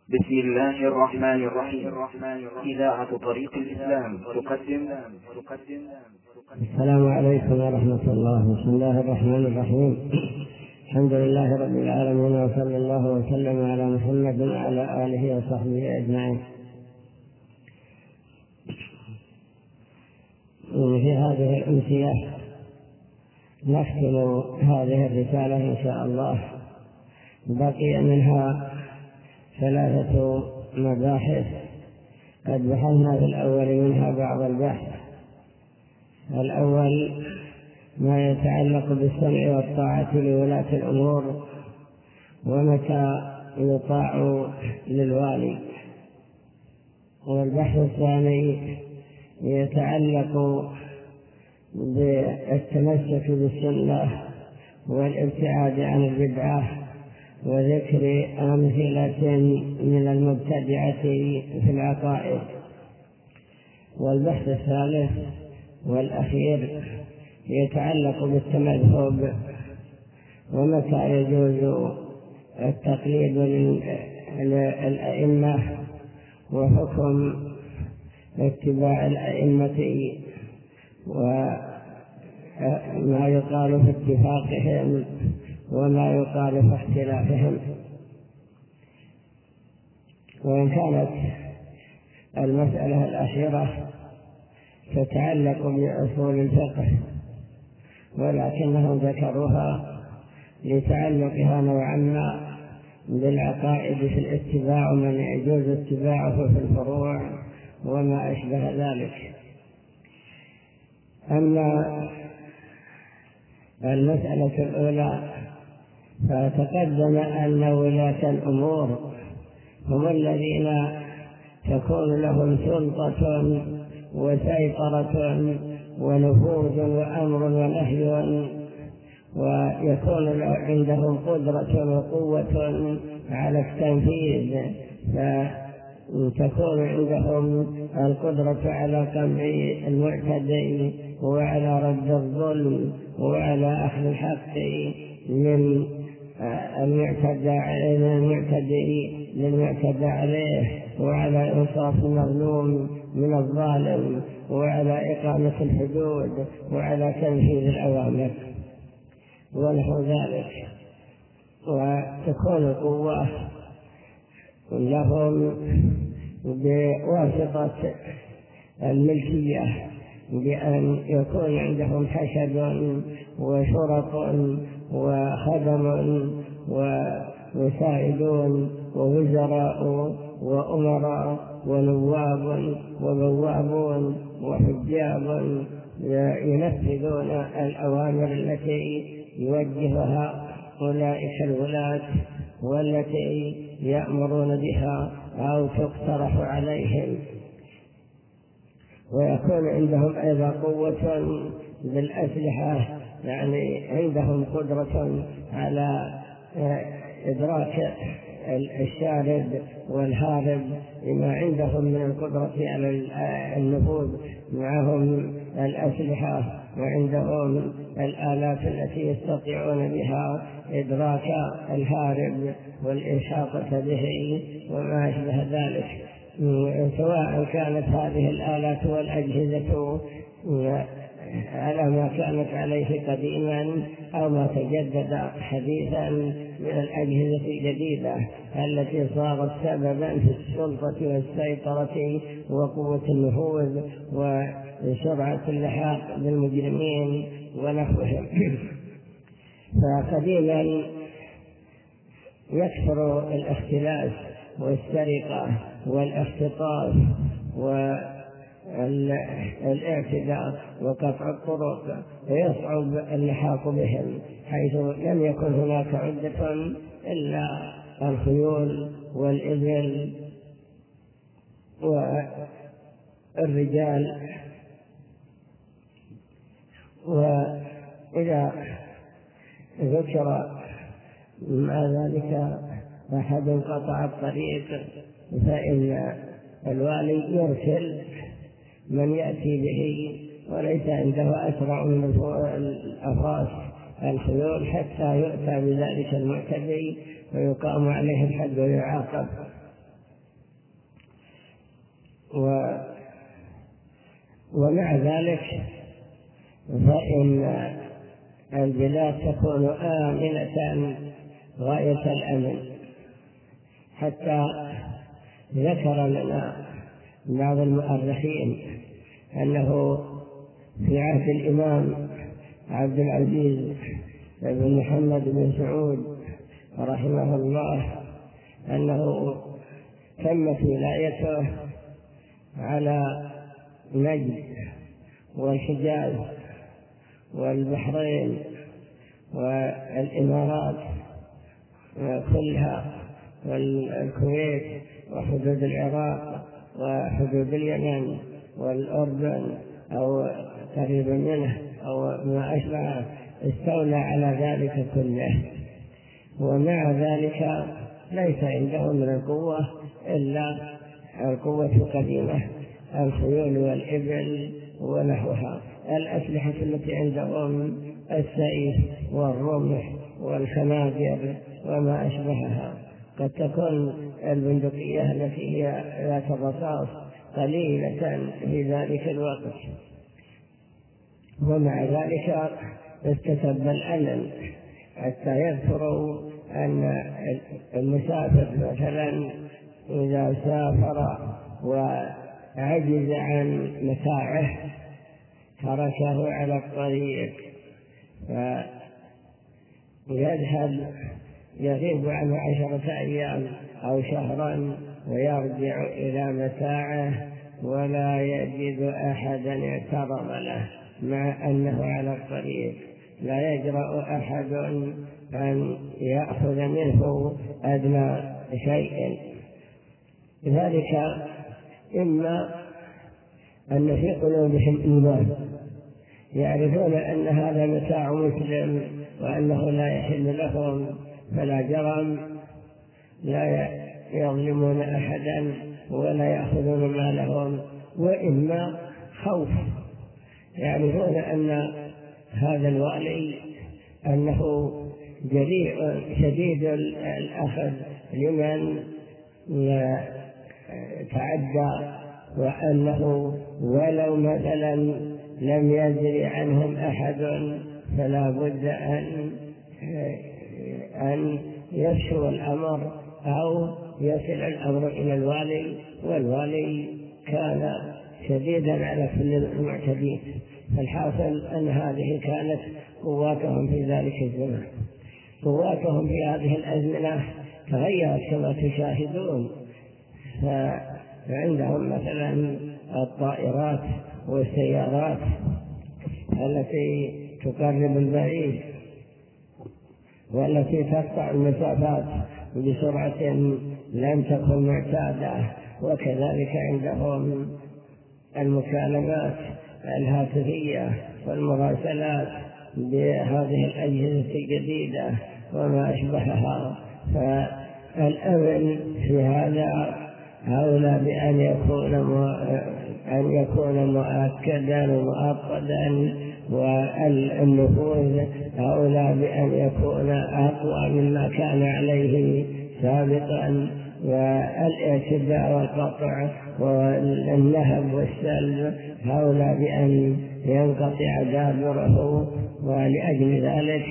بسم الله الرحمن الرحيم. إذاعة طريق الإسلام تقدم. السلام عليكم ورحمة الله. بسم الله الرحمن الرحيم. الحمد لله رب العالمين، وصلى الله وسلم على محمد وعلى آله وصحبه أجمعين. في هذه الأمسية نختم هذه الرسالة إن شاء الله. بقي منها 3 مباحث قد بحثنا في الأول منها بعض البحث. الأول ما يتعلق بالسمع والطاعة لولاة الأمور، ومتى يطاع للوالي. والبحث الثاني يتعلق بالتمسك بالسنة والابتعاد عن البدعة، وذكر أمثلة من المبتدعة في العقائد. والبحث الثالث والأخير يتعلق بالتمذهب، ومتى يجوز التقليد للأئمة، وحكم اتباع الأئمة، وما يقال في اتفاقهم وما يقال في اختلافهم. وإن كانت المسألة الأخيرة تتعلق بأصول الفقه، ولكنهم ذكروها لتعلقها نوعا ما بالعقائد في الاتباع، ومن يجوز اتباعه في الفروع وما أشبه ذلك. أما المسألة الأولى فتقدم أن ولاة الأمور هم الذين تكون لهم سلطة وسيطرة ونفوذ وأمر ونهي، ويكون عندهم قدرة وقوة على التنفيذ، فتكون عندهم القدرة على قمع المعتدين وعلى رد الظلم وعلى أخذ الحق من للمعتدى عليه، وعلى إنصاف المظلوم من الظالم، وعلى إقامة الحدود، وعلى تنفيذ الأوامر ونحو ذلك. وتكون القوة لهم بواسطة الملكية، بأن يكون عندهم حشد وشرط وخدم ومساعدون ووزراء وأمراء ونواب وبوابون وحجاب ينفذون الأوامر التي يوجهها أولئك الولاة والتي يأمرون بها أو تقترح عليهم. ويكون عندهم أيضا قوة بالأسلحة، يعني عندهم قدرة على إدراك الشارد والهارب، لما عندهم من القدرة على النفوذ. معهم الأسلحة وعندهم الآلات التي يستطيعون بها إدراك الهارب والإحاطة به وما أشبه ذلك، سواء كانت هذه الآلات والأجهزة على ما كانت عليه قديما أو ما تجدد حديثا من الأجهزة الجديدة التي صارت سببا في السلطة والسيطرة وقوة النفوذ وسرعة اللحاق بالمجرمين ونحوهم. فقديما يكثر الاختلاس والسرقة والاختطاف والاعتداء وقطع الطرق، ويصعب اللحاق بهم، حيث لم يكن هناك عدة إلا الخيول والإبل والرجال. وإذا ذكر مع ذلك أحد قطع الطريق، فإن الوالي يرسل من يأتي به، وليس عنده أسرع من الأفراس الخيول حتى يؤتى بذلك المعتدي ويقام عليه الحد ويعاقب. ومع ذلك فإن البلاد تكون آمنة غاية الأمن، حتى ذكر لنا بعض المؤرخين أنه في عهد الإمام عبد العزيز بن محمد بن سعود رحمه الله أنه تمت ولايته على نجد والحجاز والبحرين والإمارات كلها والكويت وحدود العراق وحدود اليمن والأردن أو قريبا منه أو ما أشبه، استولى على ذلك كله. ومع ذلك ليس عندهم من القوة إلا القوة القديمة، الخيول والإبل ونحوها. الأسلحة التي عندهم السيف والرمح والخناجر وما أشبهها، قد تكون البندقية التي هي ذات الرصاص قليلة في ذلك الوقت. ومع ذلك استتب الأمن، حتى يذكروا أن المسافر مثلا إذا سافر وعجز عن متاعه تركه على الطريق فيذهب يغيب عنه 10 أيام أو شهرا ويرجع إلى متاعه ولا يجد أحدا اعترض له، مع أنه على الطريق لا يجرأ أحد أن يأخذ منه أدنى شيء. لذلك إما أن في قلوبهم إيمان، يعرفون أن هذا متاع مسلم وأنه لا يحل لهم، فلا جرم، لا يظلمون أحدا ولا يأخذون مالهم. وإما خوف، يعرفون أن هذا الوالي أنه جريء شديد الأخذ لمن تعدى، وأنه ولو مثلا لم يجري عنهم أحد فلا بد أن يفشو الأمر أو يصل الأمر إلى الوالي، والوالي كان شديدا على كل المعتدين. فالحاصل أن هذه كانت قواتهم في ذلك الزمان. قواتهم في هذه الأزمنة تغيرت كما تشاهدون، فعندهم مثلا الطائرات والسيارات التي تقرب البعيد والتي تقطع المسافات بسرعة لم تكن معتادة، وكذلك عندهم المكالمات الهاتفية والمراسلات بهذه الأجهزة الجديدة وما أشبهها. فالأمن في هذا أولى بأن يكون مؤكدا ومؤقدا، والنفوذ أولى بأن يكون أقوى مما كان عليه سابقا، والاعتداء والقطع والنهب والسلب أولى بأن ينقطع دابره. ولأجل ذلك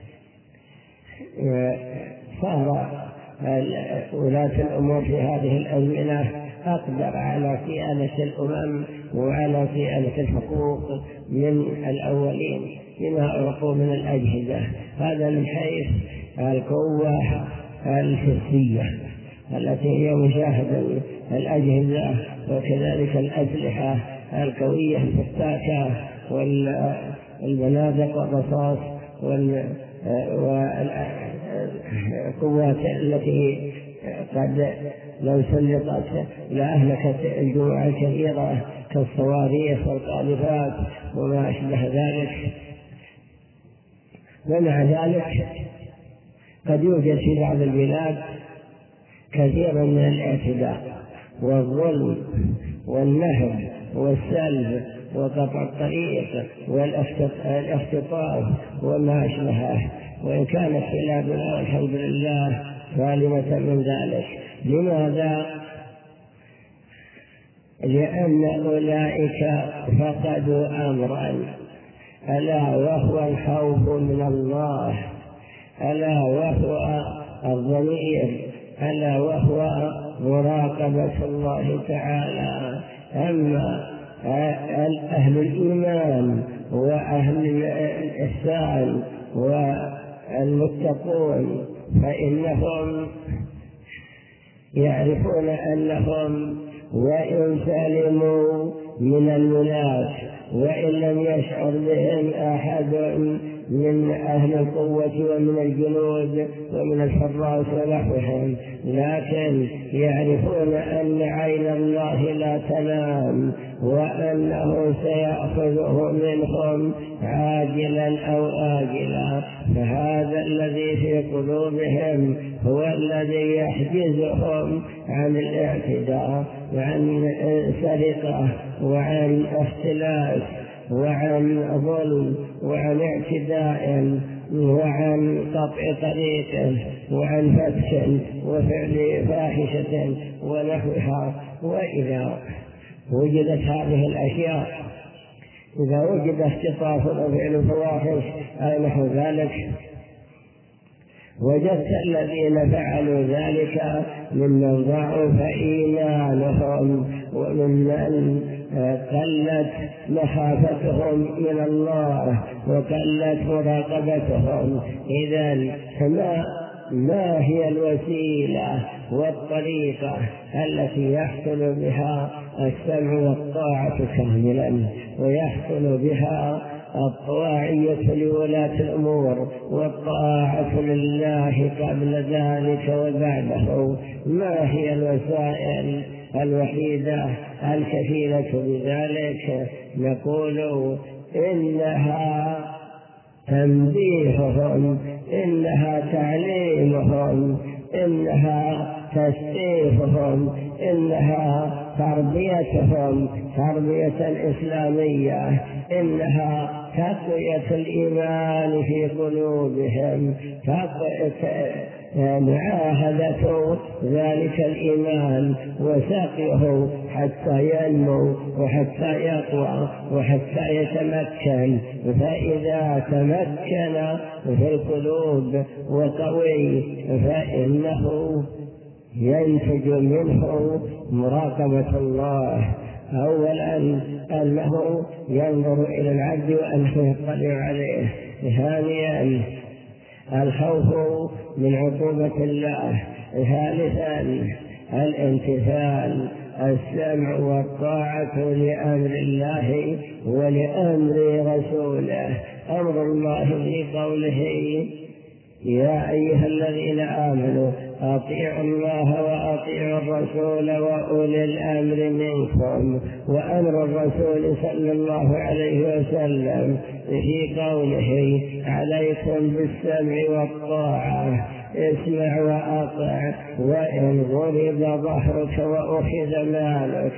صار ولاة الأمور في هذه الأزمنة أقدر على صيانة الأمم وعلى صيانة الحقوق من الأولين بما أعطوا من الأجهزة. هذا من حيث القوة الحسية التي هي مشاهدة الأجهزة، وكذلك الأسلحة القوية الفتاكة والبنادق والرصاص والقوات التي قد لو سلطت لأهلكت الجموع الكثيرة كالصواريخ والقاذفات وما أشبه ذلك. ومع ذلك قد يوجد في بعض البلاد كثير من الاعتداء والظلم والنهب والسلب وقطع الطريق والاختطاف وما أشبهه، وإن كانت بلادنا والحمد لله سالمة من ذلك. لماذا؟ لأن أولئك فقدوا أمرا، ألا وهو الخوف من الله، ألا وهو الضمير، ألا وهو مراقبة الله تعالى. أما أهل الإيمان وأهل الإحسان والمتقون فإنهم يعرفون أنهم وإن سلموا من المناس وإن لم يشعر بهم أحد من أهل القوة ومن الجنود ومن الحراس ونحوهم، لكن يعرفون أن عين الله لا تنام وأنه سيأخذه منهم عاجلا أو آجلا. فهذا الذي في قلوبهم هو الذي يحجزهم عن الاعتداء وعن سرقة وعن اختلاس وعن ظلم وعن اعتداء وعن قطع طريق وعن فتح وفعل فاحشة ونحوها. وإذا وجدت هذه الأشياء، إذا وجد اختطاف وفعل فواحش أو نحو ذلك، وجدت الذين فعلوا ذلك ممن ضعف إيمانهم وممن قلت مخافتهم من الله وقلت مراقبتهم. إذن ما هي الوسيلة والطريقة التي يحصل بها السمع والطاعة كاملا ويحصل بها الطواعية لولاة الأمور والطاعة لله قبل ذلك وبعده؟ ما هي الوسائل الوحيدة الكفيلة بذلك؟ نقول إنها تنبيههم، إنها تعليمهم، إنها تثقيفهم، إنها تربيتهم تربية إسلامية، إنها تقوية الإيمان في قلوبهم، معاهدة ذلك الإيمان وسقيه حتى ينمو وحتى يقوى وحتى يتمكن. فإذا تمكن في القلوب وقوي فإنه ينتج منه مراقبة الله. أولا أنه ينظر إلى العبد وأنه يطلع عليه. ثانيا الخوف من عقوبة الله. ثالثا الامتثال، السمع والطاعة لأمر الله ولأمر رسوله. أمر الله في قوله يا أيها الذين آمنوا أطيعوا الله وأطيعوا الرسول وأولي الأمر منكم، وأمر الرسول صلى الله عليه وسلم في قوله عليكم بالسمع والطاعة، اسمع وأطع وإن ضرب ظهرك وأخذ مالك.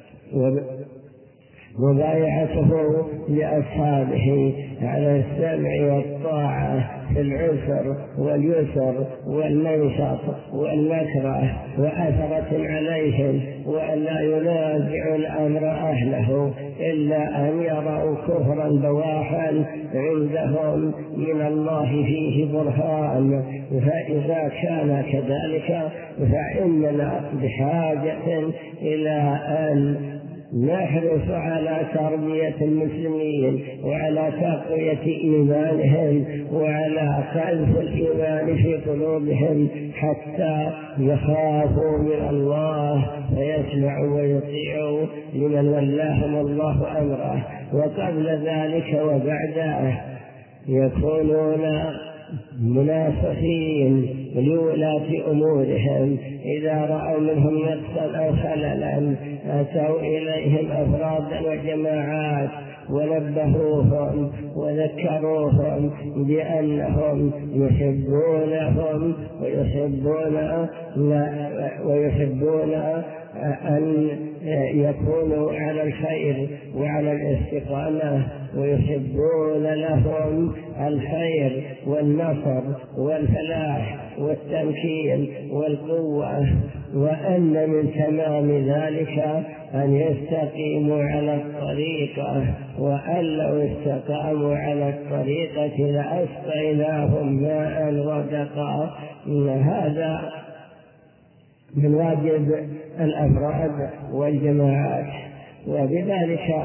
مبايعته لأصحابه على السمع والطاعة في العسر واليسر والمنشط والمكره وأثرة عليهم، وأن لا ينازع الأمر أهله إلا أن يروا كفرا بواحا عندهم من الله فيه برهان. فإذا كان كذلك فإننا بحاجة إلى أن نحرص على تربية المسلمين وعلى تقوية إيمانهم وعلى قذف الإيمان في قلوبهم حتى يخافوا من الله فيسمعوا ويطيعوا لمن ولاهم الله أمره. وقبل ذلك وبعده يكونون مناصحين لولاة أمورهم، إذا رأوا منهم نقصا أو خللا أتوا إليهم أفرادا وجماعات ونبهوهم وذكروهم بأنهم يحبونهم ويحبون أن يكونوا على الخير وعلى الاستقامة، ويحبون لهم الخير والنصر والفلاح والتمكين والقوة، وأن من تمام ذلك أن يستقيموا على الطريقة، وأن لو استقاموا على الطريقة لأسقيناهم ماء غدقا. هذا من واجب الأفراد والجماعات، وبذلك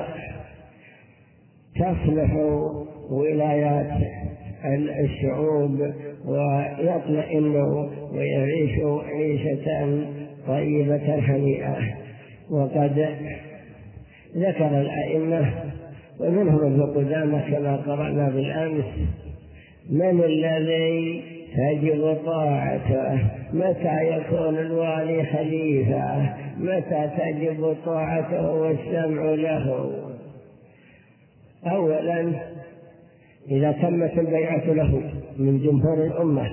تصلح ولايات الشعوب ويطمئنوا ويعيشوا عيشة طيبة هنيئة. وقد ذكر الأئمة ومنهم ابن قدامة كما قرأنا بالأمس من الذي تجب طاعته، متى يكون الوالي خليفة، متى تجب طاعته والسمع له. أولا إذا تمت البيعة له من جمهور الأمة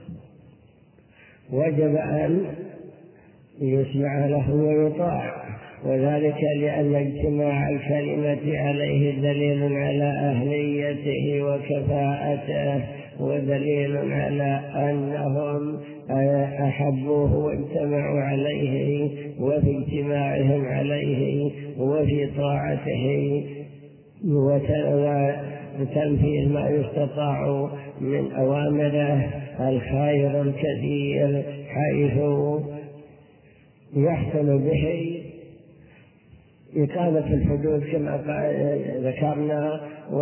وجب أن يسمع له ويطاع، وذلك لأن اجتماع الكلمة عليه دليل على أهليته وكفاءته، ودليل على أنهم أحبوه واجتمعوا عليه، وفي اجتماعهم عليه وفي طاعته وتنفيذ ما يستطاع من أوامره الخير الكثير، حيث يحصل به إقامة الحدود كما ذكرنا،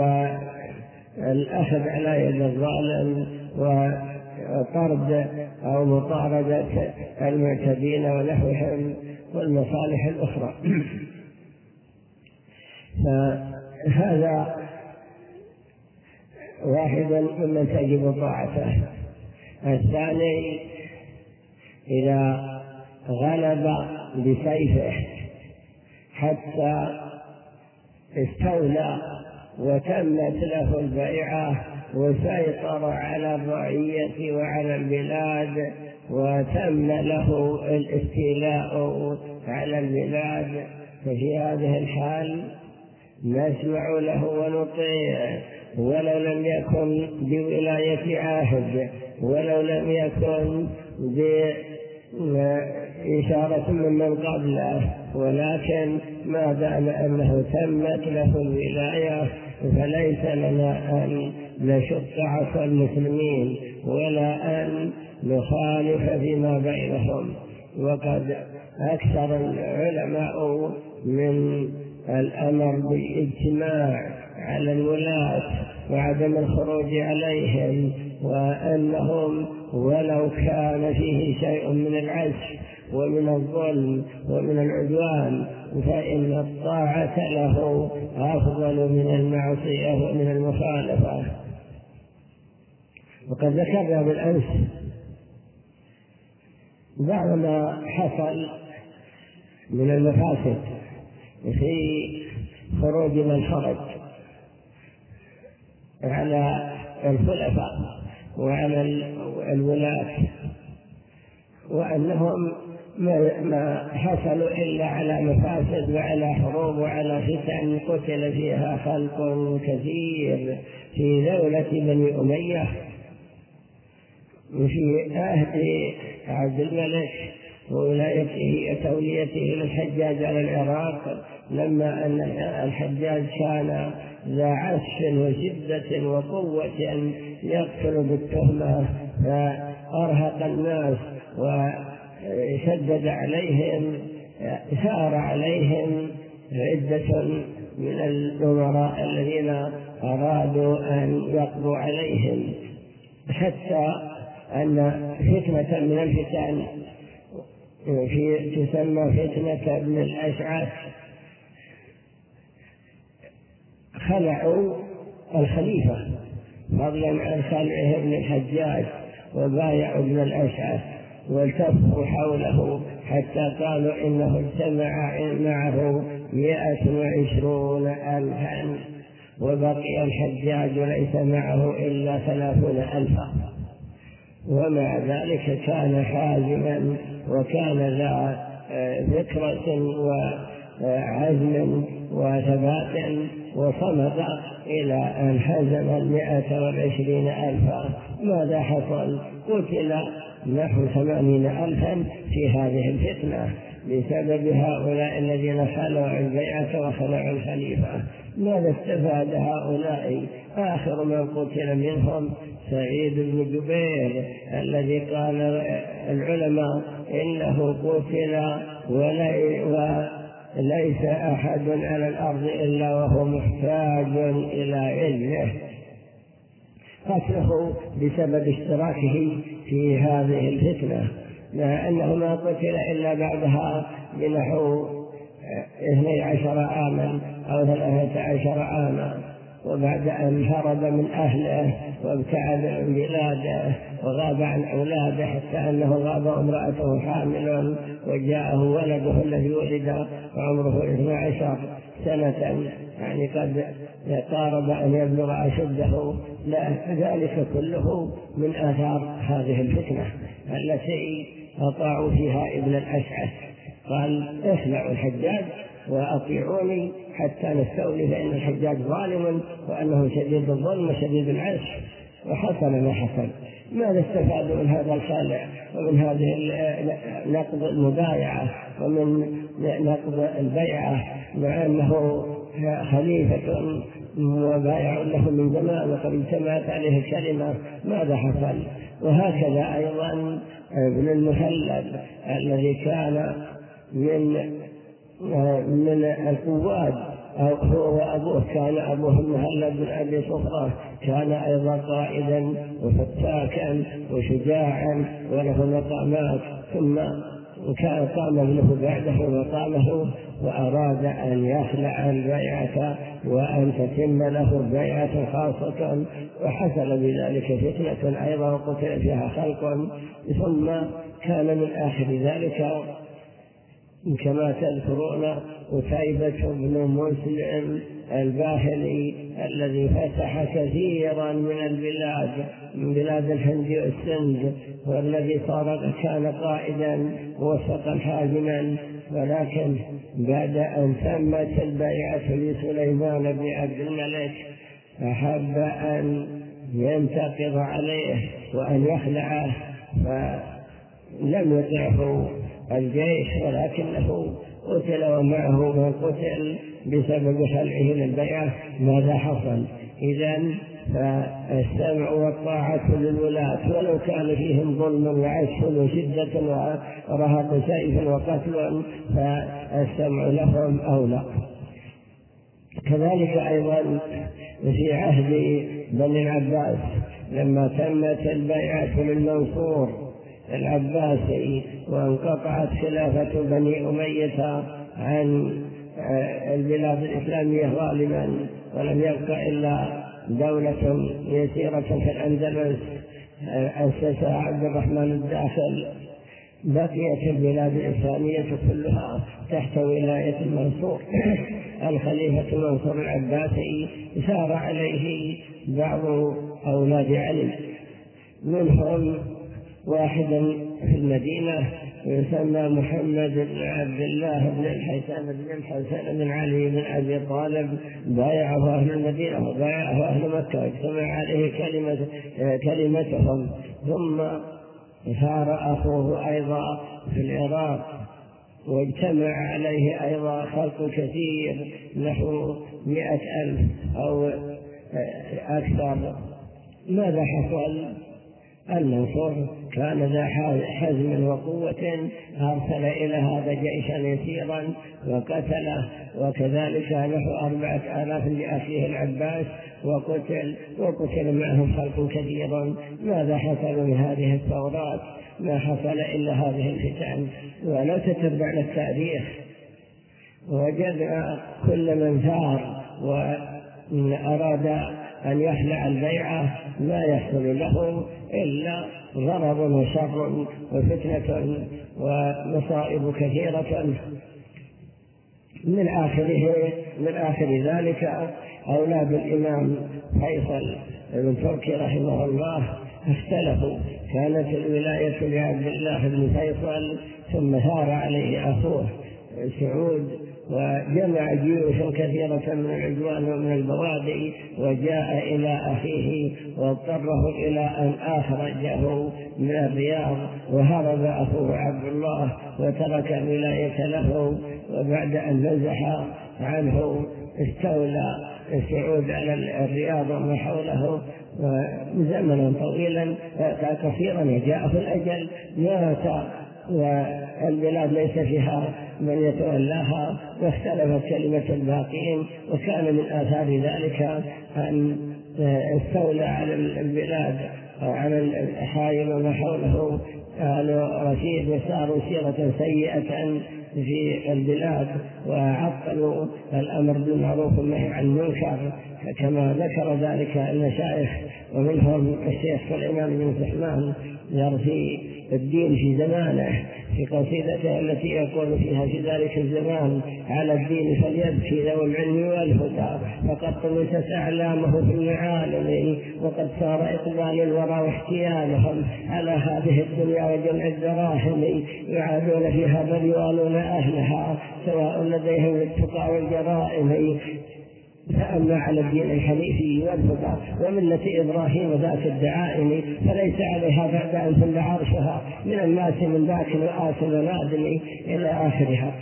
والأخذ على يد الظالم، وطرد أو مطاردة المعتدين ونحوهم، والمصالح الأخرى. فهذا واحد ممن تجب طاعته. الثاني إذا غلب بسيفه حتى استولى وتمت له البيعة وسيطر على الرعية وعلى البلاد وتم له الاستيلاء على البلاد، ففي هذه الحال نسمع له ونطيع، ولو لم يكن بولاية عهد، ولو لم يكن بإشارة من قبله، ولكن ما دام أنه تمت له الولاية فليس لنا أن نشق عصا المسلمين ولا أن نخالف فيما بينهم. وقد أكثر العلماء من الأمر بالاجتماع على الولاة وعدم الخروج عليهم، وأنهم ولو كان فيه شيء من العجز ومن الظلم ومن العدوان فإن الطاعة له أفضل من المعصية ومن المخالفة. وقد ذكرنا بالأمس بعض ما حصل من المفاسد في خروج من خرج على الخلفاء وعلى الولاة، وأنهم ما حصلوا إلا على مفاسد وعلى حروب وعلى فتن قتل فيها خلق كثير في دولة بني أمية وفي عهد عبد الملك وولايته وتوليته للحجاج على العراق، لما أن الحجاج كان ذا عسف وشدة وقوة يقتل بالتهمة، فأرهق الناس وشدد عليهم، ثار عليهم عدة من الأمراء الذين أرادوا أن يقضوا عليهم، حتى أن فتنة من الفتن تسمى فتنة ابن الأشعث خلعوا الخليفة فضلا عن خلعه ابن الحجاج، وبايعوا ابن الأشعث والتفوا حوله حتى قالوا إنه اجتمع معه 120,000، وبقي الحجاج ليس معه إلا 30,000. ومع ذلك كان حازما وكان ذا ذكرة وعزم وثبات، وصمد إلى أن هزم 120,000. ماذا حصل؟ قتل نحو 80,000 في هذه الفتنة بسبب هؤلاء الذين خلعوا البيعة وخلعوا الخليفة. ماذا استفاد هؤلاء؟ آخر من قتل منهم سعيد بن جبير الذي قال العلماء إنه قتل وليس أحد على الأرض إلا وهو محتاج إلى علمه، قتله بسبب اشتراكه في هذه الفتنة، مع أنه ما قتل إلا بعدها بنحو 12 عاما أو 13 عاما، وبعد أن هرب من أهله وابتعد عن بلاده وغاب عن أولاده، حتى أنه غاب امرأته حامل وجاءه ولده الذي ولد وعمره 12 سنة، يعني قد قارب أن يبلغ أشده. لا، ذلك كله من آثار هذه الفتنة التي أطاعوا فيها ابن الأشعث. قال اخلعوا الحجاج وأطيعوني حتى نستولي، فإن الحجاج ظالم وأنه شديد الظلم وشديد العسف. وحصل ما حصل. ماذا استفادوا من هذا الخلع ومن هذه نقض المبايعة ومن نقض البيعة، مع أنه خليفة وبايع له من زمان وقد اجتمعت عليه الكلمة؟ ماذا حصل؟ وهكذا أيضا ابن المهلب الذي كان من القواد، هو وأبوه، كان أبوه المهلب بن أبي صفرة، كان أيضا قائدا وفتاكا وشجاعا وله مقامات، ثم كان قام ابنه بعده وقامه وأراد أن يخلع البيعة وأن تتم له البيعة خاصة، وحصل بذلك فتنة أيضا وقتل فيها خلق. ثم كان من آخر ذلك كما تذكرون قتيبة بن مسلم الباهلي الذي فتح كثيرا من البلاد، من بلاد الهند والسند، والذي كان قائدا وسطا حازما، ولكن بعد أن تمت البيعة لسليمان بن عبد الملك أحب أن ينتقض عليه وأن يخلعه، فلم يطعه الجيش، ولكنه قتل ومعه من قتل بسبب خلعه للبيعة. ماذا حصل؟ إذن فالسمع والطاعة للولاة ولو كان فيهم ظلم وعسف وشدة ورهق سيف وقتل، فالسمع لهم أولى. كذلك أيضا في عهد بني العباس لما تمت البيعة للمنصور العباسي وانقطعت خلافة بني أمية عن البلاد الإسلامية غالبا، ولم يبقى إلا دولة يسيرة في الأندلس أسسها عبد الرحمن الداخل، بقيت البلاد الإسلامية كلها تحت ولاية المنصور الخليفة المنصور العباسي. سار عليه بعض أولاد علي، منهم واحدا في المدينة يسمى محمد بن عبد الله بن الحسن بن علي بن أبي طالب، بايعه أهل المدينة وبايعه أهل مكة واجتمع عليه كلمتهم. ثم سار أخوه أيضا في العراق واجتمع عليه أيضا خلق كثير نحو 100,000 أو أكثر. ماذا حصل؟ المنصور كان ذا حزم وقوة، أرسل إلى هذا جيشا يسيرا وقتله، وكذلك نحو 4,000 لأخيه العباس وقتل معهم خلق كثير. ماذا حصل من هذه الثورات؟ ما حصل إلا هذه الفتن. ولو تتبعنا التاريخ وجدنا كل من ثار وأراد أن يخلع البيعة ما يحصل له إلا ضرر وشر وفتنة ومصائب كثيرة. من آخر ذلك أولاد الإمام فيصل بن تركي رحمه الله اختلفوا، كانت الولاية لعبد الله بن فيصل ثم ثار عليه أخوه سعود وجمع جيوشا كثيرة من العدوان ومن البوادي وجاء إلى أخيه واضطره إلى أن أخرجه من الرياض، وهرب أخوه عبد الله وترك الولاية له. وبعد أن نزح عنه استولى سعود على الرياض وما حوله زمنا طويلا كثيرا، وجاءه الأجل مات والبلاد ليس فيها من يتولاها، واختلفت كلمة الباقين. وكان من آثار ذلك أن استولى على البلاد على الحائل وما حوله آل رشيد، وساروا سيرة سيئة في البلاد وعطلوا الأمر بالمعروف والنهي عن المنكر، كما ذكر ذلك المشايخ، ومنهم الشيخ سليمان بن سحمان يرثي الدين في زمانه في قصيدته التي يقول فيها في ذلك الزمان: على الدين فليبكي ذو العلم والهدى، فقد طمست أعلامه في المعالم، وقد صار إقبال الورى واحتيالهم على هذه الدنيا وجمع الدراهم، يعادون فيها بل يوالون أهلها سواء لديهم التقى والجرائم. فأما على الدين الحنيفي والهدى وملة إبراهيم ذات الدعائم، فليس عليها بعد أن تل عرشها من الناس من ذاك وآس ونادم إلى آخرها.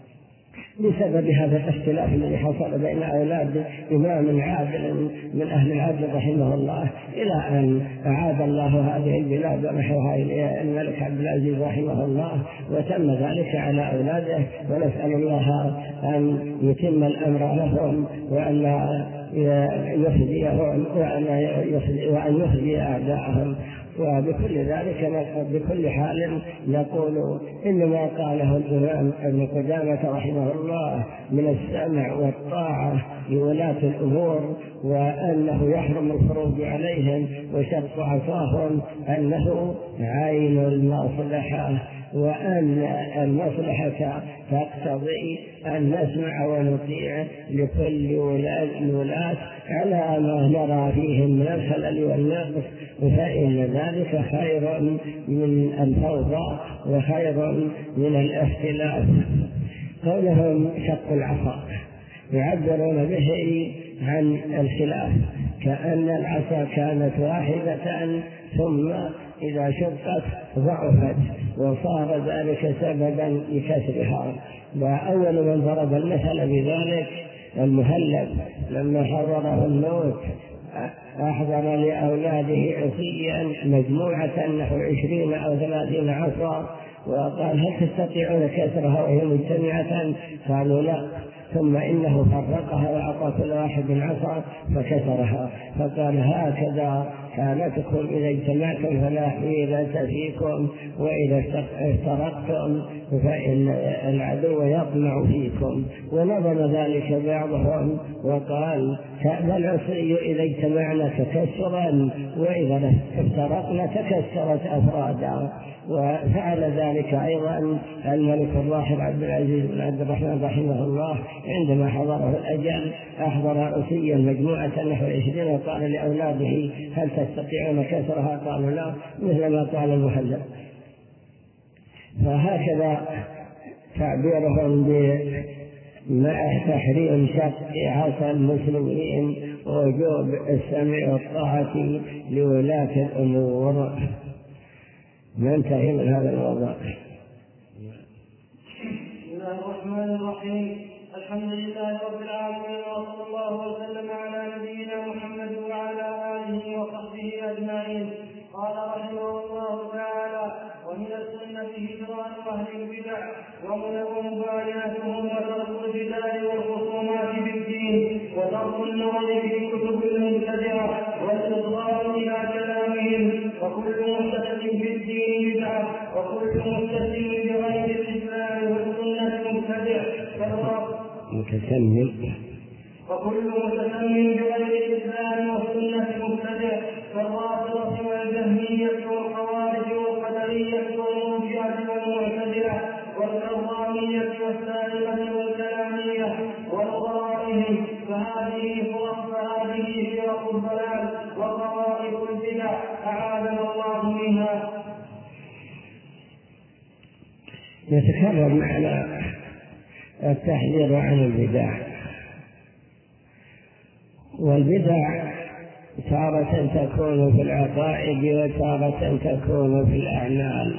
بسبب هذا الاختلاف الذي حصل بين أولاد إمام عادل من أهل العدل رحمه الله، إلى أن أعاد الله هذه البلاد ونحوها إلى الملك عبد العزيز رحمه الله، وتم ذلك على أولاده. ونسأل الله أن يتم الأمر لهم وأن يخزيهم وأن يخزي أعداءهم. وبكل ذلك بكل حال نقول إنما قاله الإمام ابن قدامة رحمه الله من السمع والطاعة لولاة الأمور، وأنه يحرم الخروج عليهم، وشرط عصاهم أنه عين المصلحة، وأن المصلحة تقتضي أن نسمع ونطيع لكل ولاة على ما نرى فيهم من الخلل والنقص، فإن ذلك خير من الفوضى وخير من الاختلاف. قولهم شق العصا يعبرون به عن الخلاف، كأن العصا كانت واحدة ثم إذا شقت ضعفت وصار ذلك سببا لكسرها. وأول من ضرب المثل بذلك المهلب لما حضره الموت أحضر لأولاده عصيا مجموعة نحو 20 أو 30 عصا، وقال: هل تستطيعون كسرها وهي مجتمعة؟ قالوا: لا. ثم إنه فرقها وأعطى كل واحد عصا فكسرها، فقال: هكذا حالتكم إذا اجتمعتم فلا حيلة فيكم، وإذا افترقتم فإن العدو يطمع فيكم. ونظم ذلك بعضهم وقال: كأن العصي إذا اجتمعنا تكسرا، وإذا افترقنا تكسرت أفرادا. وفعل ذلك أيضا الملك الراحل عبد العزيز بن عبد الرحمن رحمه الله عندما حضره الأجل، أحضر عصيا مجموعة نحو 20 وقال لأولاده: هل تستطيعون كسرها؟ قالوا: لا، مثل ما قال المهلب. فهكذا تعبيرهم بمع تحريم شق عصا المسلمين ووجوب السمع والطاعة لولاة الأمور. ننتهي من هذا الوضع. بسم الله الرحمن الرحيم. الحمد لله رب العالمين، وصلى الله وسلم على نبينا محمد وعلى آله وصحبه أجمعين. قال رحمه الله تعالى: ومن السنة هجران أهل البدع ومبايعتهم وترك الجدال والخصومات بالدين وترك النظر في كتب المبتدعة والإصغاء إلى كلامهم، وكل محدث في الدين بدعة، وكل مستسلم بغير الإسلام والسنة مبتدع، وكل متسمم بغير الإسلام والسنة مبتدع، كالرافضة والجهمية والخوارج والقدرية والمرجئة والمعتزلة والكرامية والسالمة والكلامية وغرائهم، فهذه فرق الضلال وطوائف البدع، أعاذنا الله منها. يتكرر معنا التحذير عن البدع. والبدع تارة تكون في العقائد وتارة تكون في الأعمال،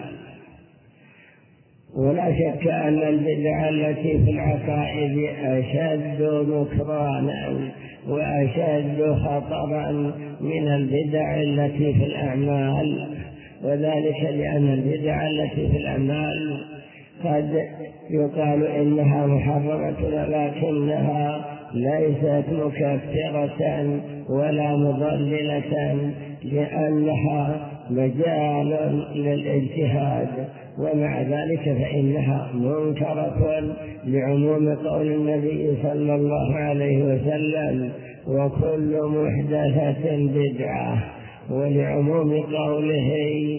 ولا شك أن البدع التي في العقائد أشد نكرانا وأشد خطرا من البدع التي في الأعمال، وذلك لأن البدع التي في الأعمال قد يقال إنها محرمة لكنها ليست مكفرة ولا مضللة، لأنها مجال للاجتهاد، ومع ذلك فإنها منكرة لعموم قول النبي صلى الله عليه وسلم: وكل محدثة بدعة، ولعموم قوله: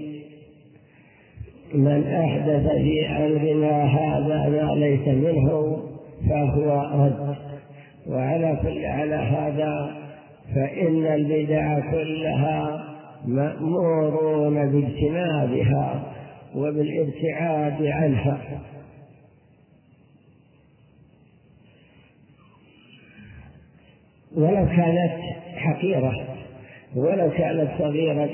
من أحدث في أمرنا هذا ما ليس منه فهو رد. وعلى كل على هذا فإن البدع كلها مأمورون باجتنابها وبالابتعاد عنها، ولو كانت حقيرة ولو كانت صغيرة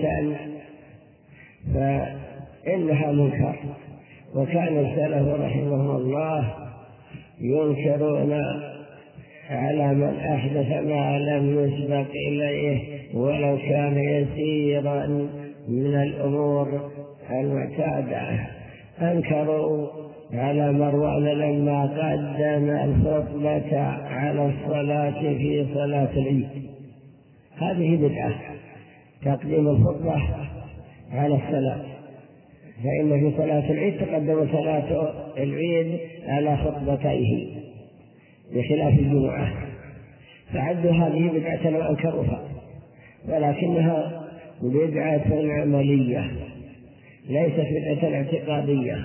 فإنها منكر. وكان السلف رحمه الله ينكرون على من أحدث ما لم يسبق إليه ولو كان يسيرا من الأمور المعتادة. أنكروا على مروان لما قدم الخطبة على الصلاة في صلاة العيد، هذه بدعة، تقديم الخطبة على الصلاة، فإن في صلاة العيد تقدم صلاة العيد على خطبتيه بخلاف الجمعة، فعدوا هذه بدعة وأنكروها، ولكنها بدعة عملية ليست بدعة اعتقادية.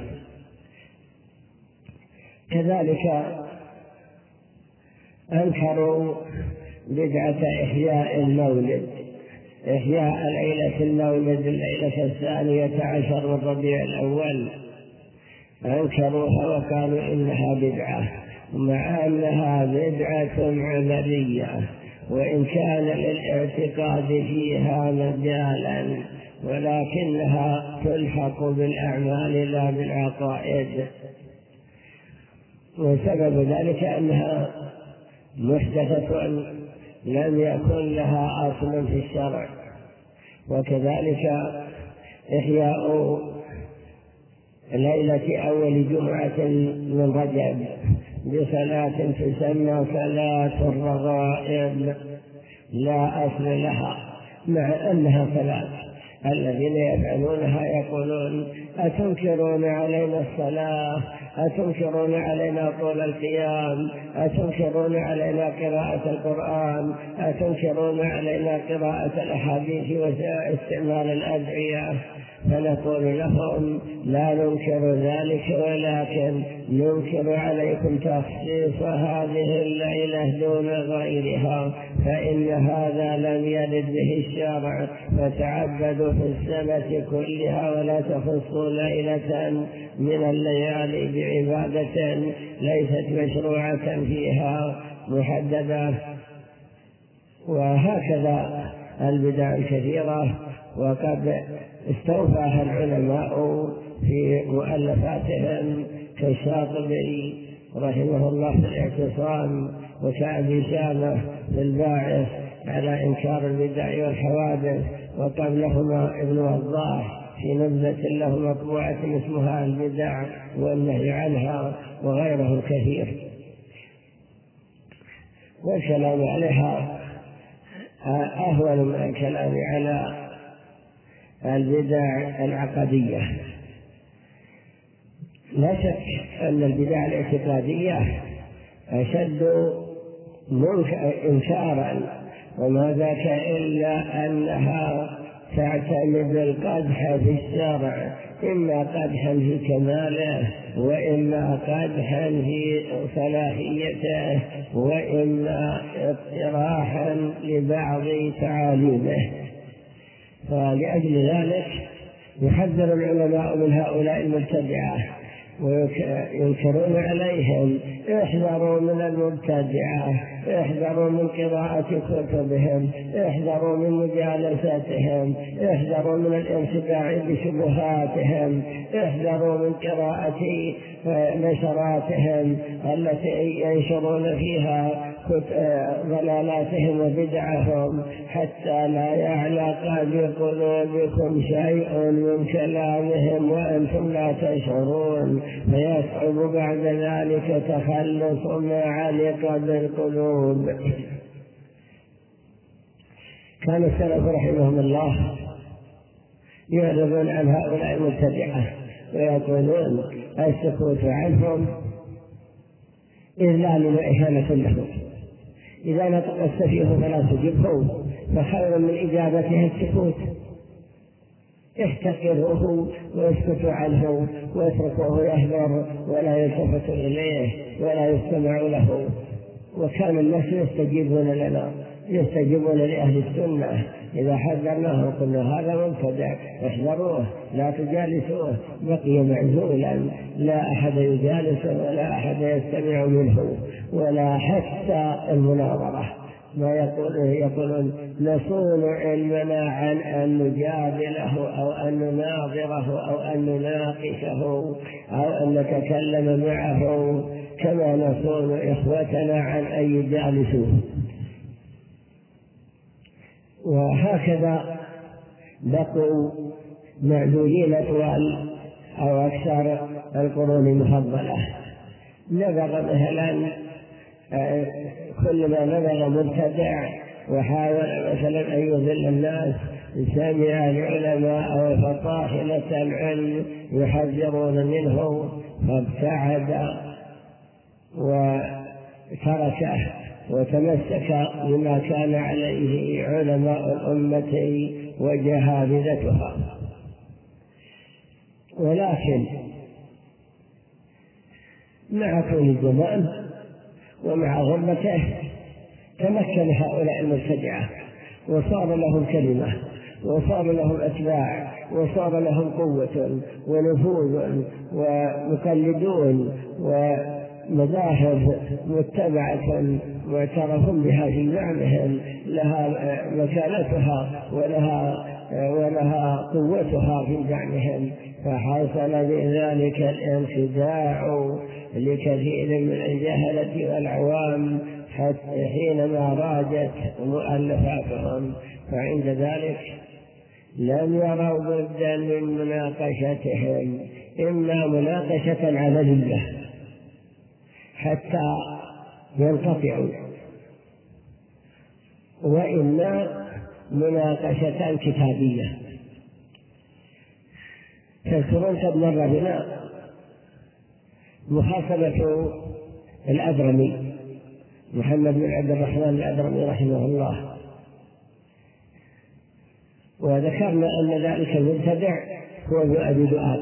كذلك أنكروا بدعة إحياء المولد، إحياء ليلة المولد الليلة 12 من ربيع الأول، أنكروها وقالوا إنها بدعة، مع أنها بدعة عملية، وإن كان للاعتقاد فيها مجالا، ولكنها تلحق بالأعمال لا بالعقائد. وسبب ذلك أنها محدثة لم يكن لها أصل في الشرع. وكذلك إحياء ليلة أول جمعة من رجب بصلاة تسمى صلاة الرغائب لا أصل لها، مع أنها صلاة. الذين يفعلونها يقولون: أتنكرون علينا الصلاة؟ أتنكرون علينا طول القيام؟ أتنكرون علينا قراءة القرآن؟ أتنكرون علينا قراءة الأحاديث واستعمال الأدعية؟ فنقول لهم: لا ننكر ذلك، ولكن ننكر عليكم تخصيص هذه الليلة دون غيرها، فإن هذا لم يرد به الشرع، فتعبدوا في السنة كلها ولا تخصوا ليلة من الليالي بعبادة ليست مشروعة فيها محددة. وهكذا البدع الكثيرة، وقد استوفاها العلماء في مؤلفاتهم كالشاطبي رحمه الله في الاعتصام، وكأبي شامة في الباعث على إنكار البدع والحوادث، وقبلهما ابن وضاح في نبذة له مطبوعة اسمها البدع والنهي عنها، وغيره كثير. والكلام عليها أهون من الكلام على البدع العقدية. لا شك أن البدع الاعتقادية أشد إنكارا، وما ذاك إلا أنها تعتمد القدح في الشرع، إما قدحا في كماله، وإما قدحا في صلاحيته، وإما اقتراحا لبعض تعاليمه. فلأجل ذلك يحذر العلماء من هؤلاء المبتدعة، وينكرون عليهم احذروا من المبتدعة، احذروا من قراءة كتبهم، احذروا من مجالستهم، احذروا من الانتفاع بشبهاتهم، احذروا من قراءة نشراتهم التي ينشرون فيها ضلالاتهم وبدعهم، حتى لا يعلق بقلوبكم شيء من كلامهم وأنتم لا تشعرون، فيصعب بعد ذلك تخلص ما علق بالقلوب. كان السلف رحمهم الله يعرضون عن هؤلاء المبتدعة ويقولون السكوت عنهم إذلال وإهانة لهم، إذا نطق السفيه فلا تجبه، فخير من إجابته السكوت، احتقروه واسكتوا عنه واتركوه يهدر ولا يلتفت إليه ولا يستمع له. وكان الناس يستجيبون لنا، يستجيبون لأهل السنة إذا حذرناه قلنا هذا مبتدع احذروه لا تجالسوه، بقي معزولا لا أحد يجالسه ولا أحد يستمع منه ولا حتى المناظرة. ما يقولون نصون علمنا عن أن نجادله أو أن نناظره أو أن نناقشه أو أن نتكلم معه، كما نصون إخوتنا عن أن يجالسوه. وهكذا بقوا معدودين طوال أو أكثر القرون المفضلة. نبغ مثلا كل ما نبغ مبتدع وحاول مثلا أن يذل الناس، سمع العلماء أو الفطاحلة العلم يحذرون منه فابتعد وتركه وتمسك بما كان عليه علماء الأمة وجهابذتها. ولكن مع كل الزمان ومع غربته تمكن هؤلاء المبتدعة وصار لهم كلمة وصار لهم أتباع وصار لهم قوة ونفوذ ومقلدون ومذاهب متبعة معترف بها في زعمهم، لها مكانتها ولها قوتها في زعمهم. فحصل بذلك الانخداع لكثير من الجهلة والعوام حتى حينما راجت مؤلفاتهم، فعند ذلك لم يروا بدا من مناقشتهم، إما مناقشة عملية حتى ينقطعوا، وإما مناقشة كتابية. تذكرون قد مر بنا محاسبة الأدرمي محمد بن عبد الرحمن الأدرمي رحمه الله، وذكرنا أن ذلك المبتدع هو ابن أبي دؤاد،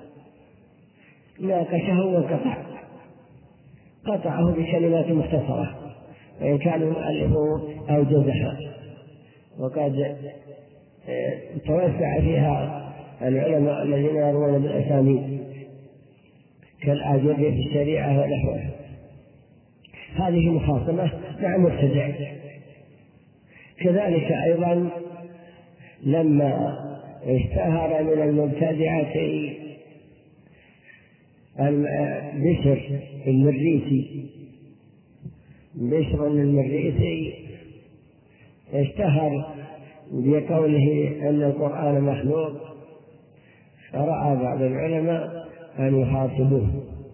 ناقشه وانقطع، قطعه بكلمات مختصرة وإن كان المؤلف أوجزها، وقد توسع فيها العلماء الذين يروون بالأسانيد كالآجر في الشريعة ونحوه. هذه مخاصمة مع مبتدع. كذلك أيضا لما اشتهر من المبتدعة بشر المريسي اشتهر بقوله أن القرآن مخلوق، فرأى بعض العلماء أن يحاسبوه.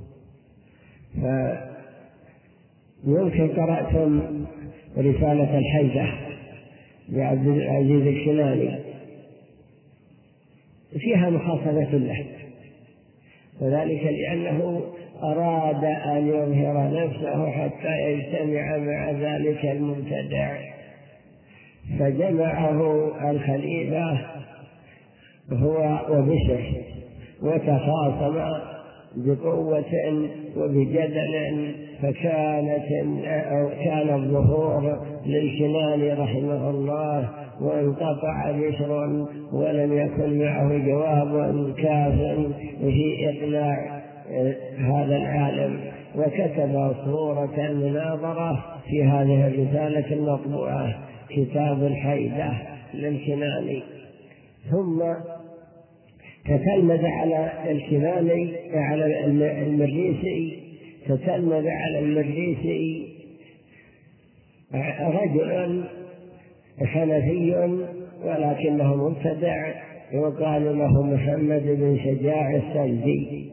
فيمكن قرأتم رسالة الحيدة لعبد العزيز الشناني فيها مخاصمة له، وذلك لأنه أراد أن يظهر نفسه حتى يجتمع مع ذلك المبتدع، فجمعه الخليفة هو وبشر وتخاصما بقوة وبجدل، كان الظهور للكناني رحمه الله، وانقطع بشر ولم يكن معه جواب كاف في إقناع هذا العالم وكتب صورة المناظرة في هذه الرسالة المطبوعة كتاب الحيدة للكناني. ثم تتلمذ على الكناني على المريسي، تتلمذ على المريسي رجل حنفي ولكنه مبتدع يقال له محمد بن شجاع السلجي،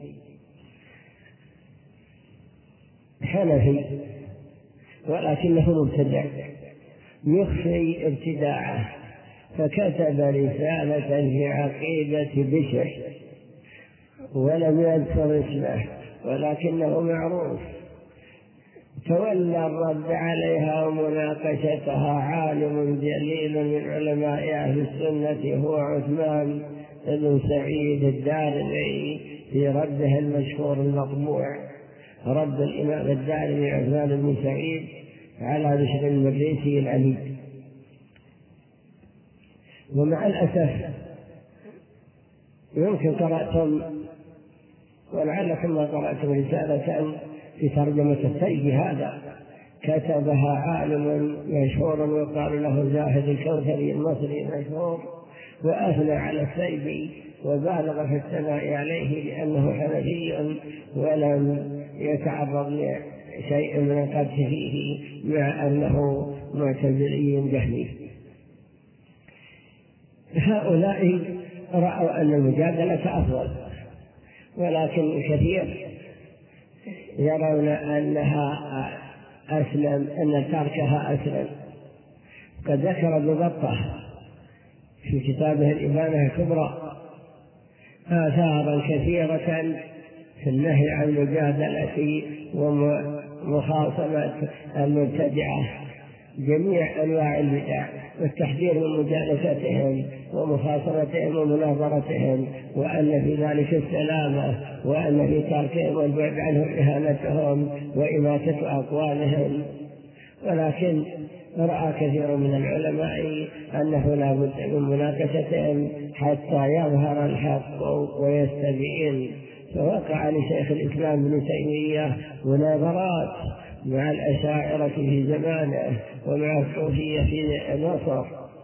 حنفي ولكنه مبتدع يخفي ابتداعه، فكتب رسالة في عقيدة بشر ولم يذكر اسمه ولكنه معروف. تولى الرد عليها ومناقشتها عالم جليل من علماء أهل السنة هو عثمان بن سعيد الدارمي في رده المشهور المطبوع، رد الإمام الدارمي عثمان بن سعيد على بشر المريسي العلي. ومع الأسف يمكن قرأتم ولعلكم ما قرأتم رسالة في ترجمة السيد، هذا كتبها عالم مشهور وقال له زاهد الكوثري المصري المشهور، وأثنى على السيد وبالغ في الثناء عليه لأنه حنفي ولم يتعرض لشيء من القدح فيه مع أنه معتزلي جهمي. هؤلاء رأوا أن المجادلة أفضل، ولكن كثير يرون أنها أسلم، أن تركها أسلم. قد ذكر ابن بطة في كتابه الإبانة الكبرى آثارا كثيرة في النهي عن المجادلة ومخاصمة المبتدعة جميع أنواع البدع، والتحذير من مجالستهم ومخاصمتهم ومناظرتهم، وأن في ذلك السلامة، وأن في تركهم والبعد عنهم إهانتهم وإماتة أقوالهم. ولكن رأى كثير من العلماء أنه لا بد من مناقشتهم حتى يظهر الحق ويستبين. فوقع لشيخ الإسلام ابن تيمية مناظرات مع الأشاعرة في زمانه ومع الصوفية في مصر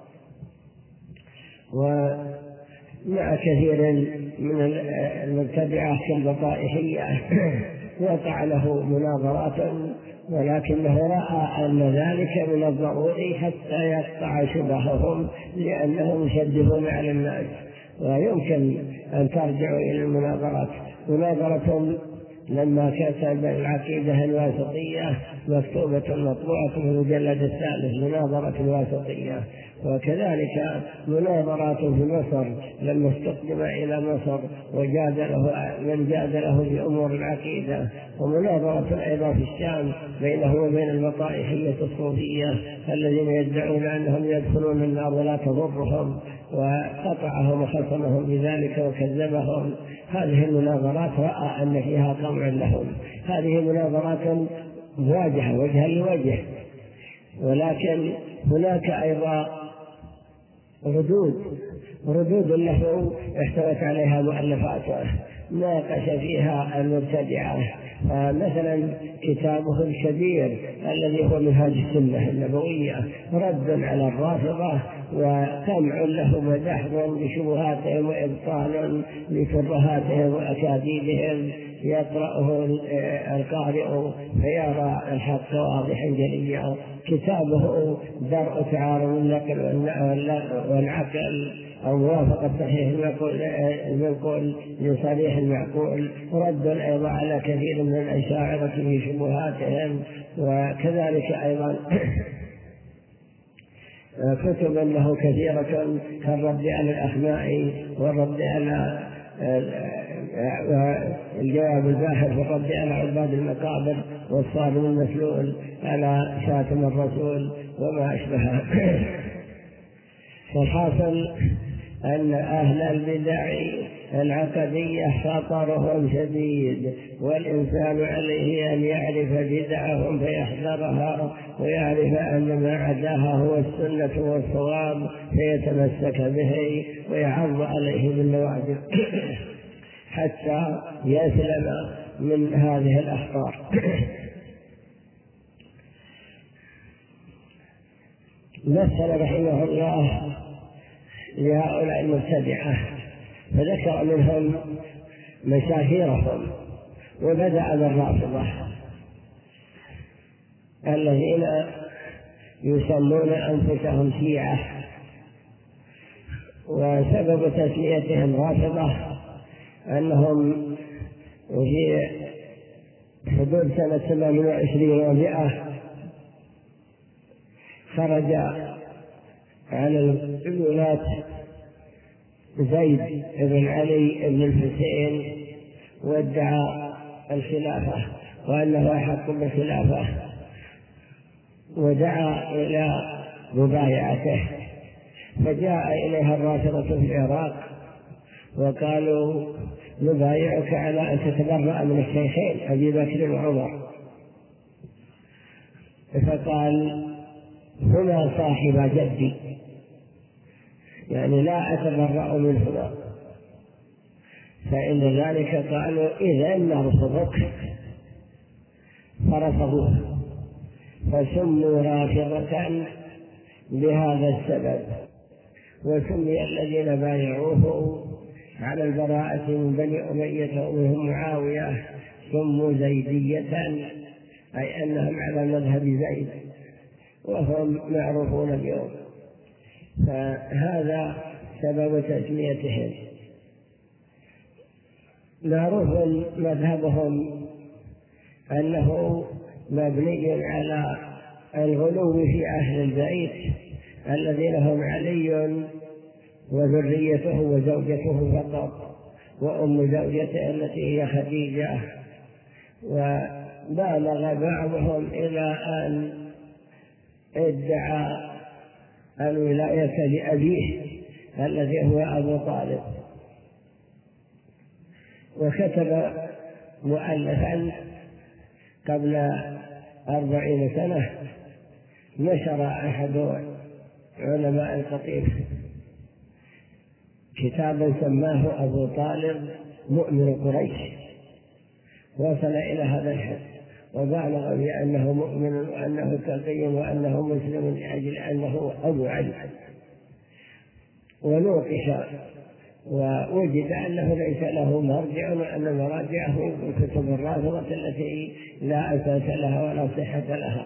ومع كثير من المبتدعة كالبطائحية، وقع له مناظرات، ولكنه رأى أن ذلك من الضروري حتى يقطع شبههم لأنهم يشددون على الناس. ويمكن أن ترجعوا إلى المناظرات. مناظرة لما كتب العقيدة الواسطية مكتوبة مطبوعة في المجلد الثالث، مناظرة الواسطية. وكذلك مناظرات في مصر لما استقدم إلى مصر وجادله من جادله في أمور العقيدة، ومناظرة أيضا في الشام بينه وبين البطائحية الصوفية الذين يدعون أنهم يدخلون النار ولا تضرهم، وقطعهم وخصمهم بذلك وكذبهم. هذه المناظرات رأى أن فيها طمع لهم. هذه مناظرات مواجهة وجها لوجه، ولكن هناك أيضا ردود له احتوت عليها مؤلفاته ناقش فيها المبتدعة. مثلا كتابه الكبير الذي هو منهاج السنة النبوية رد على الرافضة وقمع لهم ودحض بشبهاتهم وإبطال لشبهاتهم وأكاذيبهم، يقرأه القارئ فيرى الحق واضحا جليا. كتابه درء تعارض النقل والعقل أو موافقة صحيح المنقول لصريح المعقول، رد أيضا على كثير من الأشاعرة في شبهاتهم. وكذلك أيضا كتب له كثيرة كالرد على الأخناء والرد على الجواب الباحث والرد على عباد المقابر والصارم المسلول على شاتم الرسول وما أشبهه. فالحاصل أن أهل البدع العقدية خطرهم شديد، والإنسان عليه أن يعرف بدعهم فيحذرها، ويعرف أن ما عداها هو السنة والصواب فيتمسك به ويعض عليه بالنواجذ حتى يسلم من هذه الأخطار. مثل رحمه الله لهؤلاء المبتدعة فذكر منهم مشاهيرهم، وبدأ بالرافضة الذين يسمون أنفسهم شيعة، وسبب تسميتهم رافضة أنهم في حدود سنة 28 و100 خرج على الولاة زيد بن علي بن الحسين وادعى الخلافة وأنه أحق بالخلافة، ودعا إلى مبايعته، فجاء إليها الرافضة في العراق وقالوا نبايعك على أن تتبرأ من الشيخين أبي بكر وعمر، فقال هما صاحب جدي، يعني لا أتبرأ منهما، فإن ذلك قالوا إذا نرفضك، فرفضوه فسموا رافضة بهذا السبب. وسمي الذين بايعوه على البراءة من بني أمية ومنهم معاوية سموا زيدية، أي أنهم على مذهب زيد، وهم معروفون اليوم. فهذا سبب تسميتهم. معروف مذهبهم أنه مبني على الغلو في أهل البيت الذين هم علي وذريته وزوجته فقط، وأم زوجته التي هي خديجة، وبالغ بعضهم إلى أن ادعى الولاية لأبيه الذي هو أبو طالب، وكتب مؤلفا قبل 40 سنة نشر أحد علماء القطيف كتابا سماه أبو طالب مؤمن قريش، وصل إلى هذا الحد وبالغ بأنه مؤمن وأنه تقي وأنه مسلم لأجل أنه أبو علي، ونوقش ووجد أنه ليس له مرجع، وأن مراجعه كتب الرافضة التي لا أساس لها ولا صحة لها.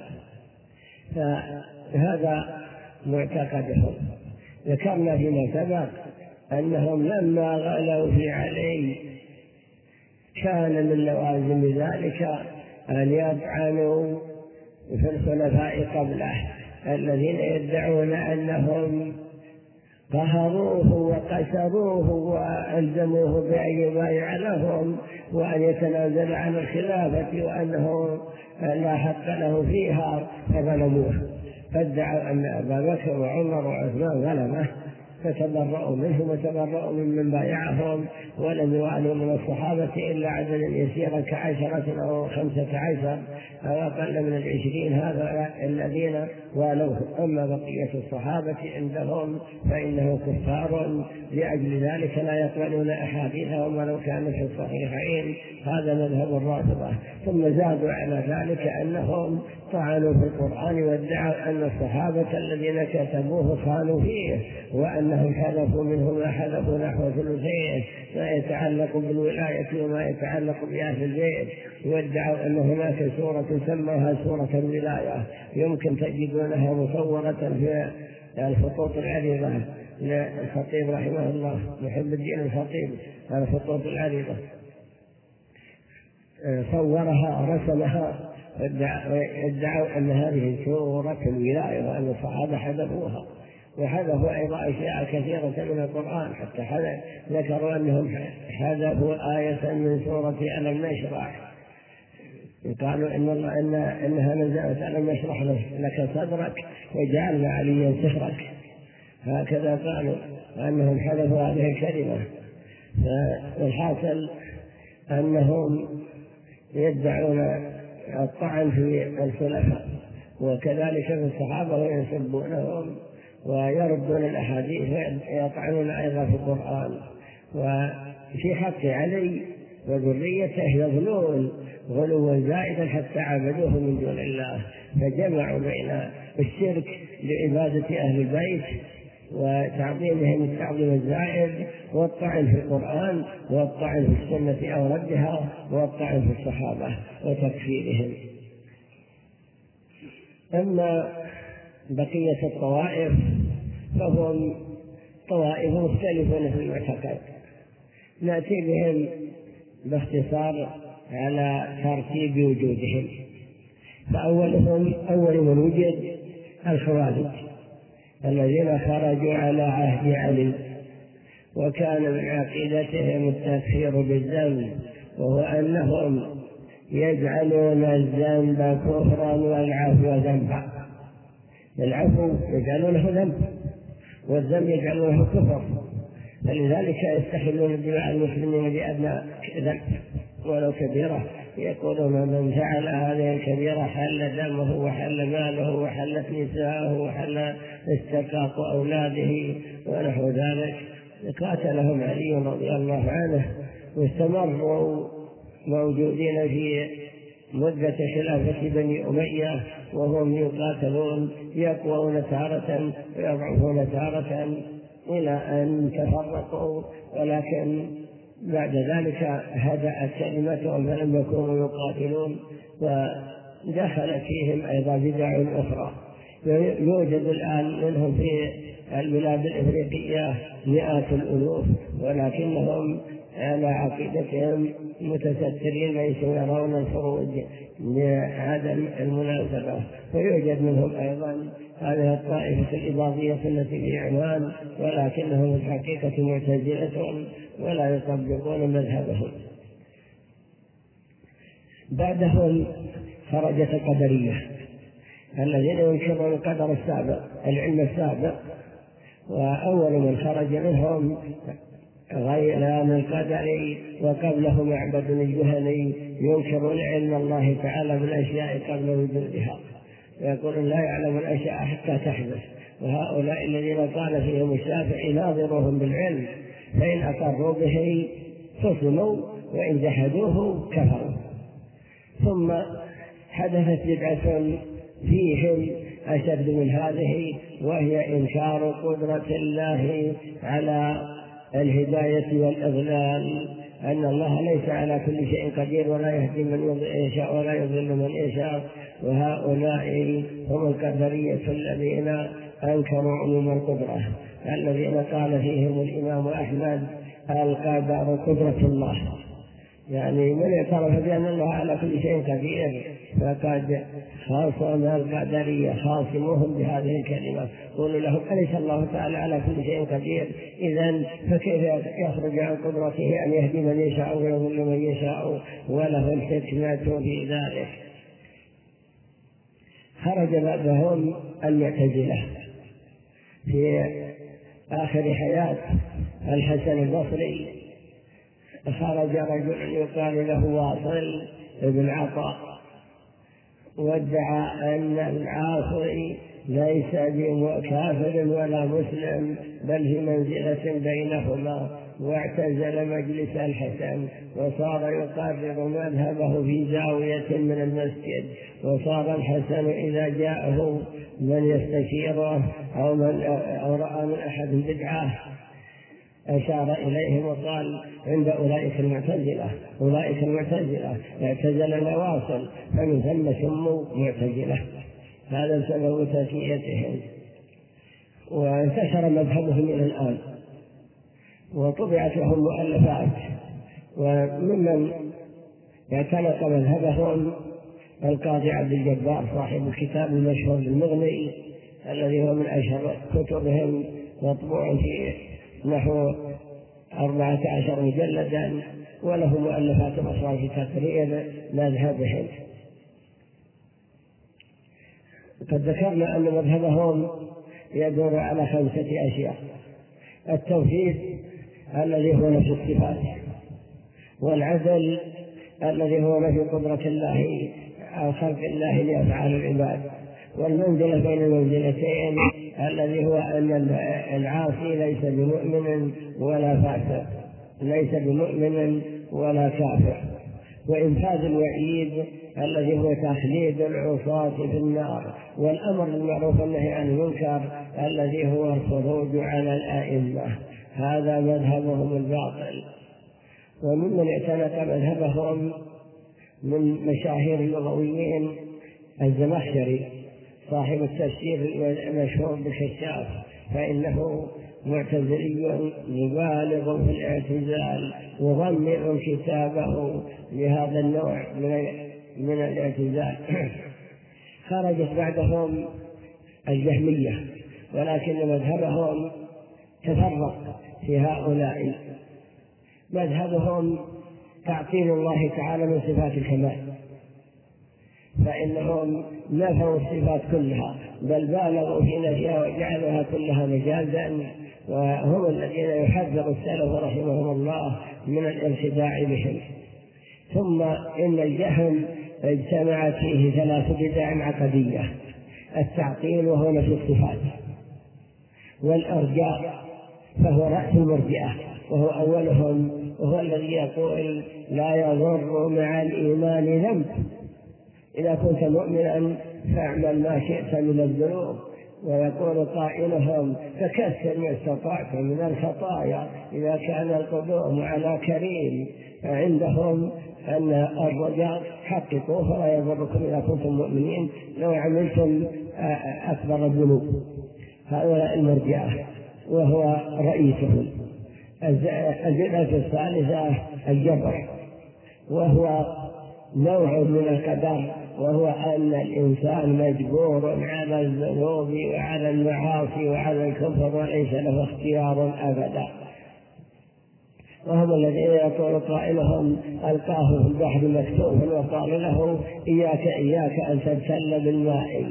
فهذا معتقدهم. ذكرنا فيما سبق أنهم لما غلوا في علي كان من لوازم ذلك أن يطعنوا في الخلفاء قبله الذين يدعون أنهم قهروه وقسروه وألزموه بأن يبايع لهم وأن يتنازل عن الخلافة وأنه لا حق له فيها، فظلموه، فادعوا أن أبا بكر وعمر وعثمان ظلمه، فتبرؤوا منهم وتبرؤوا ممن بايعهم، ولم يوالوا من الصحابة إلا عددا يسيرا ك10 أو 15 أو أقل من 20 هذا الذين والوه. أما بقية الصحابة عندهم فإنه كفار، لأجل ذلك لا يقبلون أحاديثهم ولو كانوا في الصحيحين. هذا مذهب الرافضة. ثم زادوا على ذلك أنهم طعنوا في القرآن وادعوا أن الصحابة الذين كتبوه خانوا فيه، وأنهم حذفوا منه ما حذفوا نحو ثلثين ما يتعلق بالولاية وما يتعلق بأهل البيت، وادعوا أن هناك سورة سموها سورة الولاية يمكن تجدونها مصورة في الخطوط العريضة للخطيب رحمه الله محب الدين الخطيب، الخطوط العريضة صورها رسمها، ادعوا أن هذه سورة الولاية وأن الصحابة حذفوها، وحذفوا أيضا أشياء كثيرة من القرآن، حتى ذكروا أنهم حذفوا آية من سورة ألم نشرح، قالوا إنها نزلت ألم نشرح لك صدرك وجعلنا عليا سحرك، هكذا قالوا أنهم حذفوا هذه الكلمة. فالحاصل أنهم يدعون الطعن في الخلفاء وكذلك في الصحابة ويسبونهم ويردون الأحاديث ويطعنون أيضا في القرآن. وفي حق علي وذريته يغلون غلوا زائدا حتى عبدوه من دون الله، فجمعوا بين الشرك لعبادة أهل البيت وتعظيمهم التعظيم الزائد، والطعن في القرآن، والطعن في السنة أو ردها، والطعن في الصحابة وتكفيرهم. أما بقية الطوائف فهم طوائف مختلفة في المعتقد، نأتي بهم باختصار على ترتيب وجودهم. فأولهم أول من وجد الخوارج الذين خرجوا على عهد علي، وكان من عقيدتهم التكفير بالذنب، وهو أنهم يجعلون الذنب كفرا والعفو ذنبا. العفو يجعلونه ذنب والذنب يجعلونه كفر، فلذلك يستحلون دماء المسلمين بأدنى ذنب ولو كبيرة، يقولون من فعل هذه الكبيرة حل دمه وحل ماله وحلت نساءه وحل استقاق أولاده ونحو ذلك. قاتلهم علي رضي الله عنه، واستمروا موجودين في مدة خلافة بني أمية وهم يقاتلون، يقوون تارة ويضعفون تارة إلى أن تفرقوا، ولكن بعد ذلك هدأت كلمتهم فلم يكونوا يقاتلون، ودخلت فيهم أيضا بدع أخرى. يوجد الآن منهم في البلاد الإفريقية مئات الألوف، ولكنهم على عقيدتهم متسترين، ليسوا يرون الخروج لعدم المناسبة. ويوجد منهم أيضا هذه الطائفة الإباضية التي في عنوان، ولكنهم الحقيقة معتزلة ولا يطبقون مذهبهم. بعدهم خرجت القدرية الذين ينكرون القدر السابق، العلم السابق، وأول من خرج منهم غيلان القدري، وقبله معبد الجهني، ينكرون علم الله تعالى بالأشياء قبل وجودها، ويقولون لا يعلم الأشياء حتى تحدث. وهؤلاء الذين قال فيهم الشافعي ناظروهم بالعلم، فإن أقروا به فصلوا وإن جحدوه كفروا. ثم حدثت بدعة فيهم أشد من هذه، وهي إنكار قدرة الله على الهداية والإضلال، أن الله ليس على كل شيء قدير ولا يهدي من يشاء ولا يضل من يشاء. وهؤلاء هم القدرية الذين أنكروا عموم القدرة، الذين قال فيهم الإمام أحمد القدر قدرة الله، يعني من اعترف بأن الله على كل شيء قدير فقد خاصم القدرية، خاصموهم بهذه الكلمة. قولوا لهم أليس الله تعالى على كل شيء قدير؟ إذن فكيف يخرج عن قدرته أن يهدي من يشاء ويضل من يشاء وله الحكمة في ذلك. خرج بعدهم المعتزلة في آخر حياة الحسن البصري، خرج رجل يقال له واصل بن عطاء، وادعى أن العاصي ليس بكافر ولا مسلم بل في منزلة بينهما، واعتزل مجلس الحسن، وصار يقرر مذهبه في زاوية من المسجد. وصار الحسن إذا جاءه من يستشيره أو رأى من أحد بدعة أشار إليهم وقال عند أولئك المعتزلة اعتزل الواصل، فمن ثم سموا معتزلة. هذا سبب تسميتهم، وانتشر مذهبهم إلى الآن، وطبعت لهم مؤلفات. وممن اعتنق مذهبهم القاضي عبد الجبار صاحب الكتاب المشهور المغني، الذي هو من أشهر كتبهم، مطبوع في نحو 14 مجلدا، وله مؤلفات أخرى في تقرير مذهبهم. قد ذكرنا أن مذهبهم يدور على 5 أشياء: التوحيد الذي هو نفي الصفات، والعدل الذي هو نفي قدرة الله أو خلق الله لأفعال العباد، والمنزلة بين المنزلتين الذي هو أن العاصي ليس بمؤمن ولا فاسق، ليس بمؤمن ولا كافر، وإنفاذ الوعيد الذي هو تخليد العصاة في النار، والأمر بالمعروف والنهي عن المنكر الذي هو الخروج على الأئمة. هذا مذهبهم الباطل. وممن اعتنق مذهبهم من مشاهير اللغويين الزمخشري صاحب التفسير المشهور بالكشاف، فإنه معتزلي يبالغ في الاعتزال وضمن كتابه لهذا النوع من الاعتزال. خرجت بعدهم الجهمية، ولكن مذهبهم تفرق في هؤلاء. مذهبهم تعطيل الله تعالى من صفات الكمال، فإنهم نفوا الصفات كلها، بل بالغوا في نفيها وجعلوها كلها مجازا، وهم الذين يحذر السلف رحمهم الله من الانخداع بهم. ثم إن الجهم اجتمعت فيه 3 بدع عقدية: التعطيل وهو نفي الصفات، والإرجاء فهو رأس المرجئة وهو أولهم، وهو الذي يقول لا يضر مع الإيمان ذنب، إذا كنت مؤمنا فاعمل ما شئت من الذنوب. ويقول قائلهم فكسر ما استطعت من الخطايا إذا كان القدوم على كريم. عندهم أن الرجاء حققوا فلا يضركم إذا كنتم مؤمنين لو عملتم أكبر الذنوب. هؤلاء المرجئة وهو رئيسهم. البدعة الثالثة الجبر، وهو نوع من القدر، وهو أن الإنسان مجبور على الذنوب وعلى المعاصي وعلى الكفر وليس له اختيار أبدا. وهم الذين يقول قائلهم ألقاه في البحر مكتوفا وقال له إياك أن تبتل بالماء.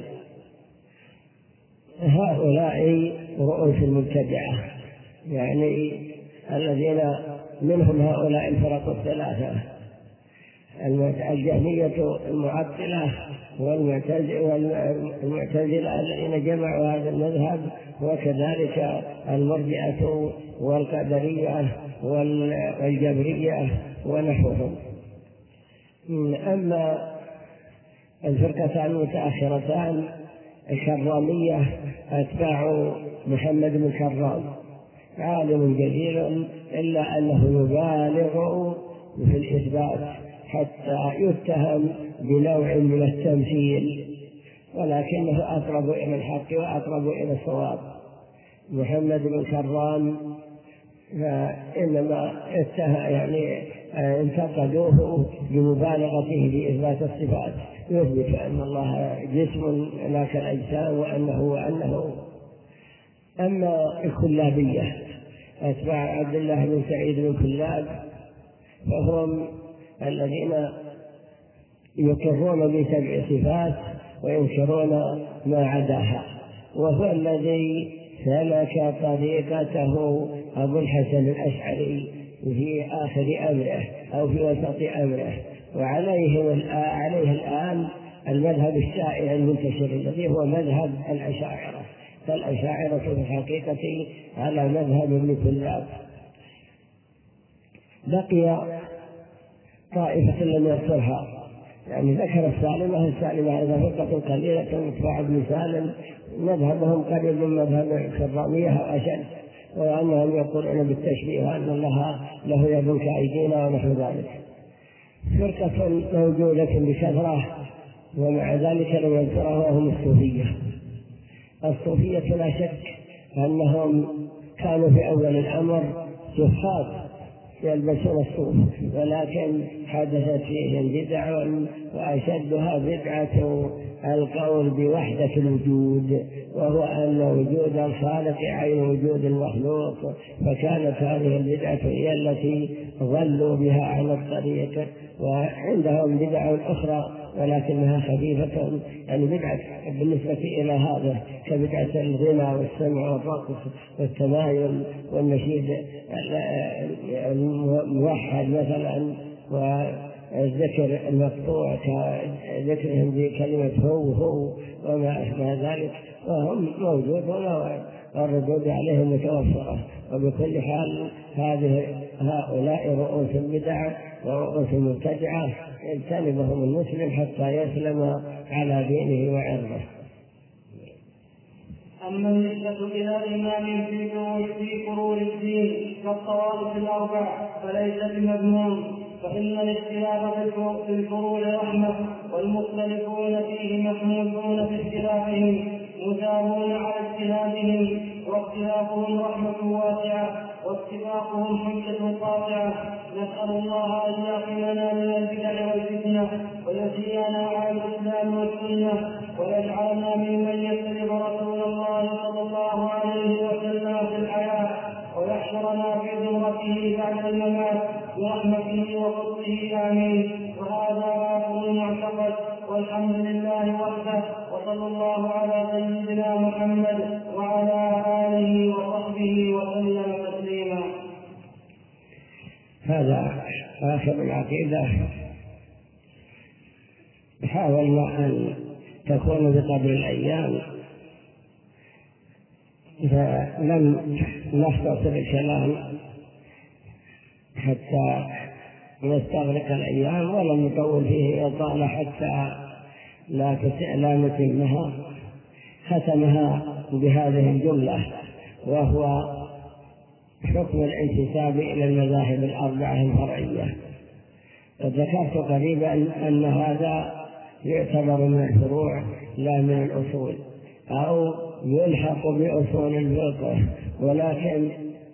هؤلاء رؤوس المبتدعة، يعني الذين منهم هؤلاء الفرق الثلاثة: الجهمية المعطلة والمعتزلة الذين جمعوا هذا المذهب، وكذلك المرجئة والقدرية والجبرية ونحوهم. أما الفرقتان المتأخرتان الكرامية أتباع محمد بن كرام، عالم جليل إلا أنه يبالغ في الإثبات حتى يتهم بنوع من التمثيل، ولكنه أقرب إلى الحق وأقرب إلى الصواب. محمد بن كرام فإنما انتقدوه بمبالغته في إثبات الصفات، يثبت أن الله جسم لا كالأجسام وأنه. أما الكلابية أتباع عبد الله بن سعيد بن كلاب، فهم الذين يقرون ب7 صفات وينكرون ما عداها، وهو الذي سلك طريقته أبو الحسن الأشعري في آخر أمره أو في وسط أمره، وعليه الآن المذهب الشائع المنتشر الذي هو مذهب الأشاعرة. فالأشاعرة في الحقيقة على مذهب ابن كلاب. بقي طائفة لم يذكرها، يعني ذكر السالمة إذا فرقة قليلة متبع ابن سالم مذهبهم قريب من مذهب الكرامية وأشد، وأنهم يقولون بالتشبيه وأن الله له يد كأيدينا ونحو ذلك. فرقة موجودة بكثرة ومع ذلك لم يذكرها وهم الصوفية. الصوفية لا شك أنهم كانوا في أول الأمر صفات يلبسون الصوف، ولكن حدثت فيهم بدع، وأشدها بدعة القول بوحدة الوجود، وهو أن وجود الخالق عين وجود المخلوق. فكانت هذه البدعة هي التي ضلوا بها على الطريق. وعندهم بدع أخرى ولكنها خفيفة، يعني بدعة بالنسبة إلى هذا كبدعة الغنى والسمع والرقص والتمايل والنشيد الموحد مثلا، والذكر المقطوع كذكرهم بكلمة هو وما أشبه ذلك، وهم موجودون والردود عليهم متوفرة. وبكل حال هؤلاء رؤوس البدع ورؤوس المبتدعة يجتنبهم المسلم حتى يسلم على دينه وعرضه. أما النسبة إلى إمام في فروع الدين كالطوائف الأربع فليس بمذموم، فإن الاختلاف في الفروع رحمة، والمختلفون فيه محمودون في اختلافهم مثابون على اجتهادهم، واختلافهم رحمة واسعة واتفاقهم حجة قاطعة. نسأل الله أن يقينا من البدع والفتنة ويحيينا على الإسلام والسنة، ويجعلنا ممن يتبع رسول الله صلى الله عليه وسلم في الحياة، ويحشرنا في زمرته بعد الممات برحمته وفضله آمين. وهذا باطل المعتقد، والحمد لله وحده، وصلى الله على سيدنا محمد وعلى آله وصحبه وسلم تسليما. هذا آخر العقيدة. حاولنا أن تكون بقدر الأيام، فلم نختصر الكلام حتى نستغرق الأيام، ولم نطول فيه إطالة حتى لا نتمها. ختمها بهذه الجملة، وهو حكم الانتساب إلى المذاهب الأربعة الفرعية. قد ذكرت قريبا أن هذا يعتبر من الفروع لا من الأصول، أو يلحق بأصول الفقه، ولكن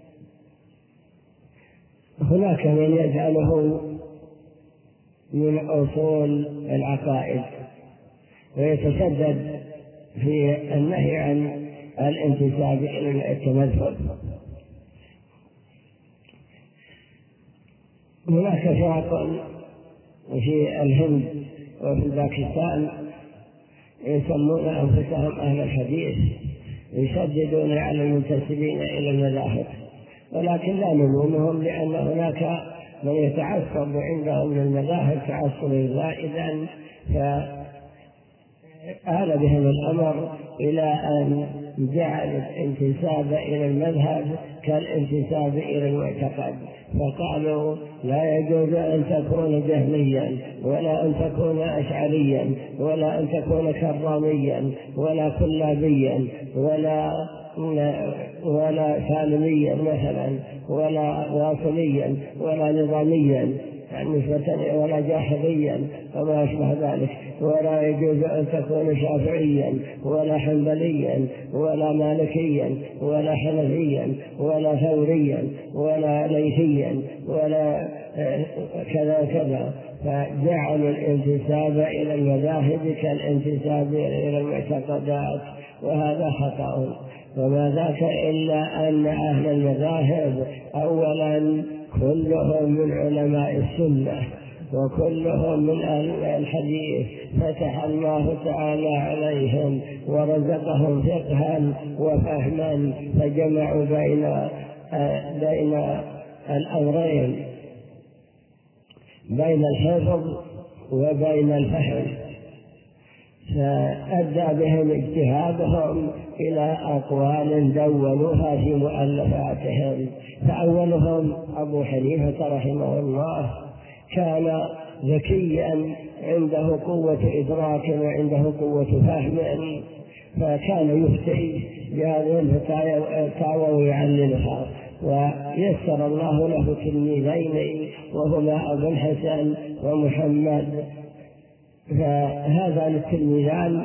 هناك من يجعله من أصول العقائد، ويتشدد في النهي عن الانتساب إلى التمذهب. هناك فرق في الهند وفي باكستان يسمون أنفسهم أهل الحديث، يشددون على المنتسبين إلى المذاهب، ولكن لا نلومهم، لأن هناك من يتعصب عندهم للمذاهب تعصبا زائدا، فآل بهم الأمر إلى أن جعل الانتساب إلى المذهب كالانتساب إلى المعتقد، فقالوا لا يجوز أن تكون جهميا، ولا أن تكون أشعريا، ولا أن تكون كراميا، ولا كلابيا، ولا سالميا مثلا، ولا واصليا، ولا نظاميا ولا جاحظيا وما أشبه ذلك. ولا يجوز أن تكون شافعيا، ولا حنبليا، ولا مالكيا، ولا حنفيا، ولا ثوريا، ولا ليثيا، ولا كذا كذا. فجعلوا الانتساب إلى المذاهب كالانتساب إلى المعتقدات، وهذا خطأ. وما ذاك إلا أن أهل المذاهب أولا كلهم من علماء السنة، وكلهم من أهل الحديث، فتح الله تعالى عليهم ورزقهم فقها وفهما، فجمعوا بين الأمرين، بين الحفظ وبين الفهم، فأدى بهم اجتهادهم إلى أقوال دونوها في مؤلفاتهم. فأولهم أبو حنيفة رحمه الله، كان ذكيا، عنده قوة إدراك وعنده قوة فهم، فكان يفتي بهذه الفتاوى ويعلمها. ويسر الله له تلميذين، وهما أبو الحسن ومحمد. فهذان التلميذان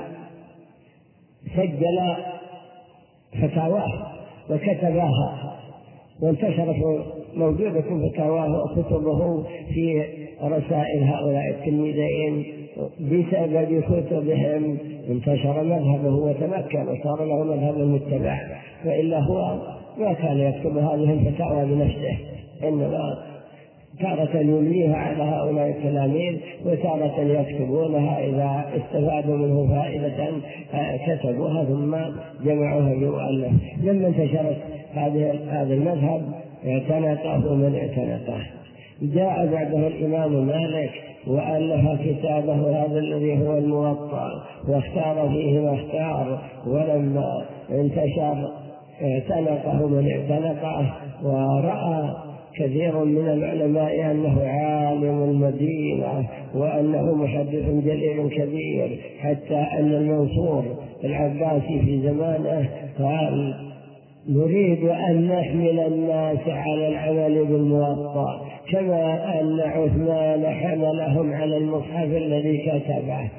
سجل فتاواه وكتباها، وانتشرت موجودة فتاواه وكتبه في رسائل هؤلاء التلميذين. بسبب كتبهم انتشر مذهبه وتمكن وصار له مذهب متبع، وإلا هو ما كان يكتب هذه الفتاوى بنفسه، إنما تارة يمليها على هؤلاء التلاميذ، وتارة يكتبونها إذا استفادوا منه فائدة كتبوها ثم جمعوها بمؤلف. لما انتشرت هذا المذهب اعتنقه من اعتنقه. جاء بعده الإمام مالك وألف كتابه هذا الذي هو الموطأ، واختار فيه ما اختار. ولما انتشر اعتنقه من اعتنقه، ورأى كثير من العلماء أنه عالم المدينة وأنه محدث جليل كبير، حتى أن المنصور العباسي في زمانه قال: نريد أن نحمل الناس على العمل بالموطأ كما أن عثمان حملهم على المصحف الذي كتبه.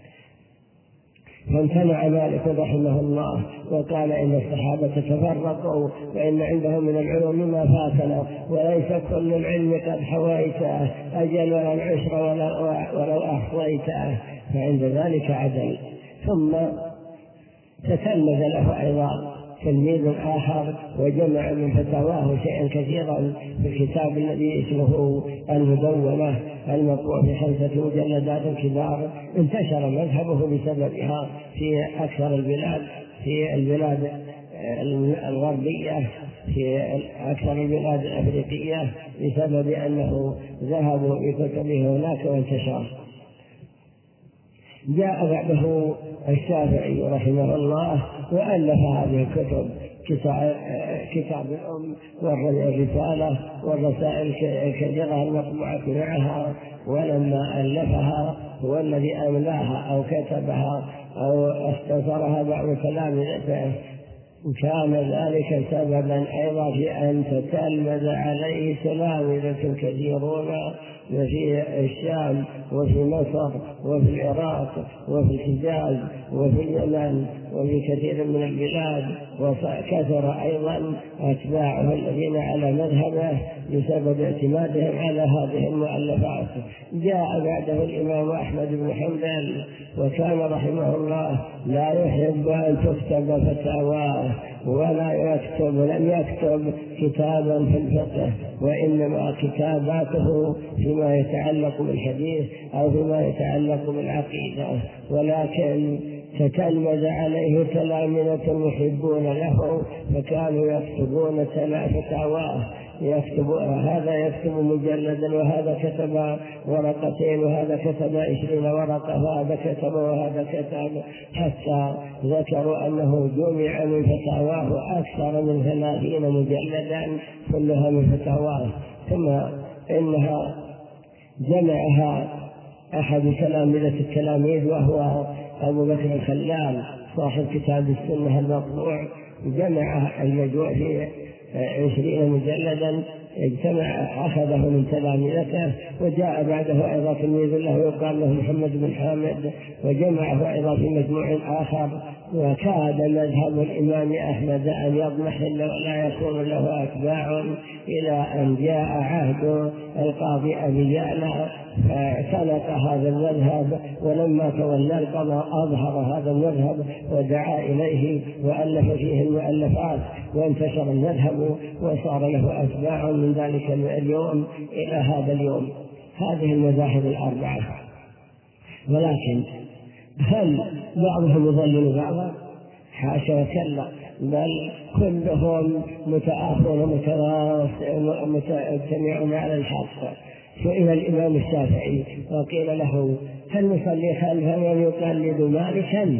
فامتنع مالك رحمه الله وقال: إن الصحابة تفرقوا وإن عندهم من العلوم ما فاتنا، وليس كل العلم قد حويته، أجل ولا العشر ولو أحصيته، فعند ذلك عدل. ثم تتلمذ له أيضا تلميذ آخر وجمع من فتاواه شيئا كثيرا في الكتاب الذي اسمه المدونة المطبوع في 5 مجلدات كبار. انتشر مذهبه بسببها في أكثر البلاد، في البلاد الغربية، في أكثر البلاد الأفريقية، بسبب أنه ذهبوا بكتبه هناك وانتشر. جاء بعده الشافعي رحمه الله وألف هذه الكتب، كتاب الأم والرسالة والرسائل الكثيرة المطبوعة معها. ولما ألفها هو الذي أملاها أو كتبها أو اختصرها بعض تلامذته، كان ذلك سببا أيضا في أن تتلمذ عليه تلامذة كثيرون في الشام وفي مصر وفي العراق وفي الحجاز وفي اليمن وفي كثير من البلاد، وكثر أيضا أتباعه الذين على مذهبه بسبب اعتمادهم على هذه المؤلفات. جاء بعده الإمام أحمد بن حنبل، وكان رحمه الله لا يحب أن تكتب فتاواه لم يكتب كتابا في الفقه، وإنما كتاباته فيما يتعلق بالحديث أو فيما يتعلق بالعقيدة، ولكن تتلمذ عليه تلامذة محبون له، فكانوا يكتبون فتاواه، هذا يكتب مجلدا وهذا كتب ورقتين وهذا كتب 20 ورقة وهذا كتب وهذا كتب، حتى ذكروا أنه جمع من فتاواه أكثر من 30 مجلدا كلها من فتاواه. ثم إنها جمعها أحد تلامذة التلاميذ وهو أبو بكر الخلال صاحب كتاب السنة المطبوع، جمع المجموع في 20 مجلدا، أخذه من تلامذته. وجاء بعده أيضا تلميذ له يقال له محمد بن حامد وجمعه أيضا في مجموع آخر. وكاد مذهب الإمام أحمد أن يضمحل ولا يكون له أتباع، إلى أن جاء عهد القاضي أبي يعلى فاعتنق هذا المذهب، ولما تولى القضاء أظهر هذا المذهب ودعا إليه وألف فيه المؤلفات، وانتشر المذهب وصار له أتباع من ذلك اليوم إلى هذا اليوم. هذه المذاهب الأربعة. ولكن هل بعضهم يضلل بعضا؟ حاشا وكلا، بل كلهم متآخون مجتمعون على الحق. سئل الإمام الشافعي وقيل له: هل نصلي خلف من يقلد مالكا؟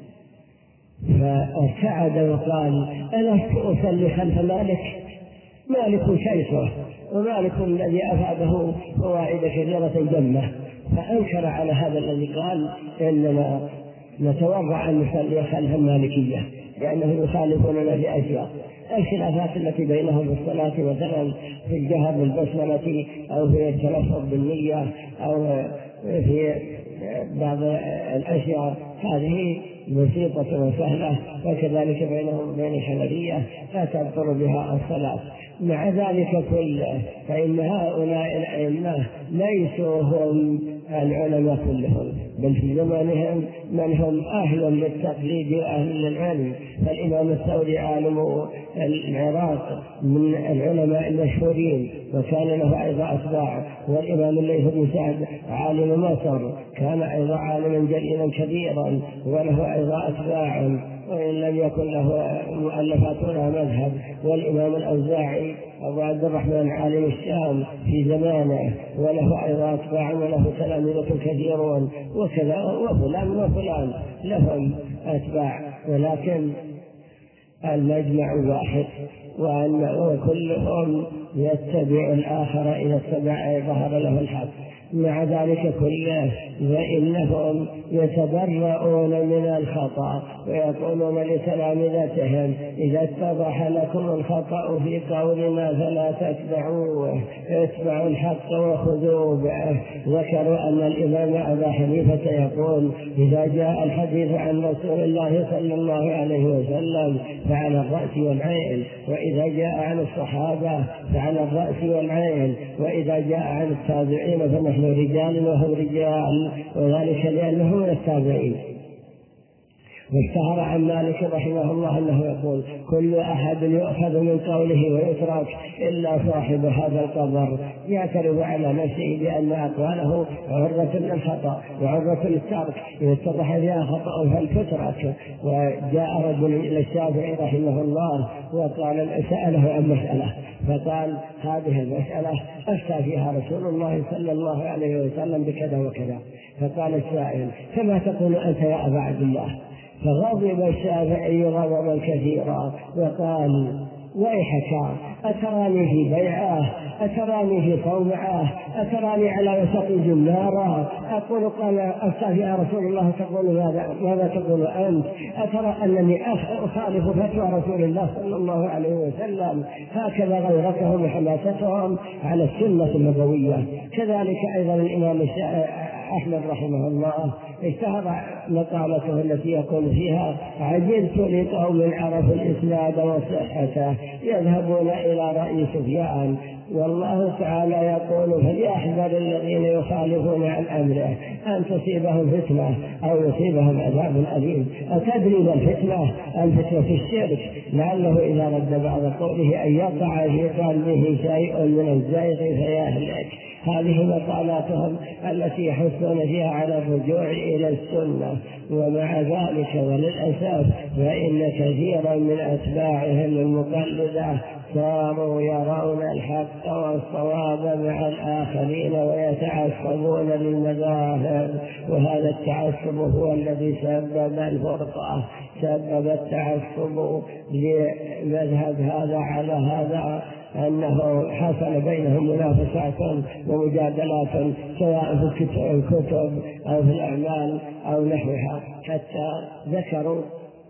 فارتعد وقال: ألست أصلي خلف مالك؟ مالك شيخه، ومالك الذي أفاده فوائد كثيرة جمة. فأنكر على هذا الذي قال: إننا نتورع أن نصلي خلف المالكية، لأنه يخالفوننا في أشياء. الخلافات التي بينهم في الصلاة مثلا في الجهر بالبسملة أو في التلفظ بالنية أو في بعض الأشياء هذه بسيطة وسهلة، وكذلك بينهم وبين الحنفية لا تبطل بها الصلاة. مع ذلك كله فإن هؤلاء الأئمة ليسوا هم العلماء كلهم، بل في زمانهم من هم أهل للتقليد وأهل للعلم. فالإمام الثوري عالم العراق من العلماء المشهورين وكان له أيضا أتباع، والإمام الليث بن سعد عالم مصر كان أيضا عالما جليلا كبيرا وله أيضا أتباع، وإن لم يكن له مؤلفات ولا مذهب. والإمام الأوزاعي أبو عبد الرحمن عالم الشام في زمانه وله أيضا أتباع وله تلاميذ كثيرون، وكذا وفلان لهم أتباع. ولكن المجمع واحد، وأن كلهم يتبع الآخر إذا اتبع ظهر له الحق. مع ذلك كله فإنهم يتبرؤون من الخطأ ويقولون لتلامذتهم: إذا اتضح لكم الخطأ في قولنا فلا تتبعوه، اتبعوا الحق وخذوا به. ذكروا أن الإمام أبا حنيفة يقول: إذا جاء الحديث عن رسول الله صلى الله عليه وسلم فعلى الرأس والعين، وإذا جاء عن الصحابة فعلى الرأس والعين، وإذا جاء عن التابعين فنحن رجال وهم رجال، وذلك لأنهم من التابعين. واشتهر عن مالك رحمه الله أنه يقول: كل أحد يؤخذ من قوله ويترك إلا صاحب هذا القبر. يعترف على نفسه بأن أقواله عرضة للخطأ وعرضة للترك، إذا اتضح فيها خطأ فلتترك. وجاء رجل إلى الشافعي رحمه الله وقال: سأله عن مسألة، فقال: هذه المسألة أفتى فيها رسول الله صلى الله عليه وسلم بكذا وكذا. فقال السائل: كما تقول أنت يا أبا عبد الله؟ فغضب الشافعي غضبا كثيرا وقال: ويحك، أتراني في بيعه؟ أتراني في صومعه؟ أتراني على وسط الجمارة؟ أقول قال أفتى فيها رسول الله تقول ماذا تقول أنت؟ أترى أنني أخالف فتوى رسول الله صلى الله عليه وسلم؟ هكذا غيرتهم وحماستهم على السنة النبوية. كذلك أيضا الإمام أحمد رحمه الله اشتهر مقالته التي يقول فيها: عجبت لقوم عرفوا الإسناد وصحته يذهبون إلى رأي سفيان، والله تعالى يقول: فليحذر الذين يخالفون عن أمره أن تصيبهم فتنة أو يصيبهم عذاب أليم. أتدري ما الفتنة؟ الفتنة في الشرك، لعله إذا رد بعض قوله أن يقع في قلبه شيء من الزيغ فيهلك. هذه مقالاتهم التي يحثون فيها على الرجوع إلى السنة. ومع ذلك وللأسف فإن كثيرا من أتباعهم المقلدة صاروا يرون الحق والصواب مع الآخرين ويتعصبون للمذاهب، وهذا التعصب هو الذي سبب الفرقة، سبب التعصب لمذهب هذا على هذا، أنه حصل بينهم منافسات ومجادلات سواء في الكتب أو في الأعمال أو نحوها. حتى ذكروا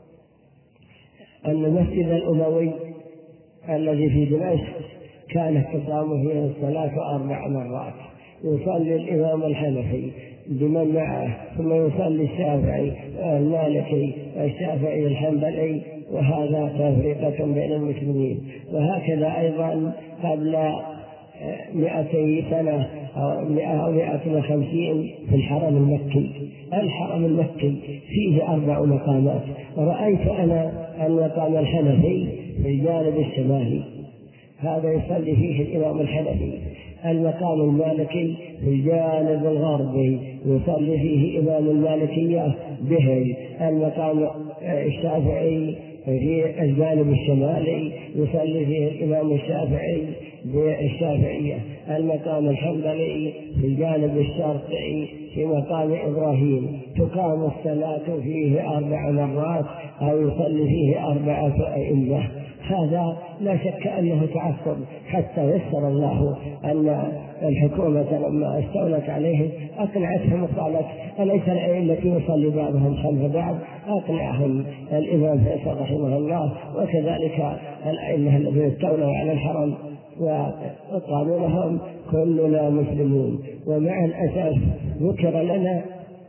أن المسجد الأموي الذي في دمشق كانت تقام فيه الصلاة 4 مرات، يصلي الإمام الحنفي بمن معه، ثم يصلي الشافعي المالكي والشافعي الحنبلي، وهذا تفرقة بين المسلمين. وهكذا أيضا قبل 200 سنة أو 150 في الحرم المكي. الحرم المكي فيه 4 مقامات، ورأيت أنا المقام الحنفي في الجانب الشمالي، هذا يصلي فيه الإمام الحنفي. المقام المالكي في الجانب الغربي يصلي فيه إمام المالكية به. المقام الشافعي في الجانب الشمالي يصلي فيه الإمام الشافعي بالشافعية. المقام الحنبلي في الجانب الشرقي في مقام إبراهيم تقام الصلاة فيه 4 مرات أو يصلي فيه 4 أئمة. هذا لا شك أنه تعصب، حتى يسر الله أن الحكومة لما استولت عليه أقنعتهم وقالت: أليس الأئمة يصلي بعضهم خلف بعض؟ أقنعهم الإمام فيصل رحمه الله، وكذلك الأئمة الذين استولوا على الحرم، وقالوا لهم: كلنا مسلمون. ومع الأسف ذكر لنا،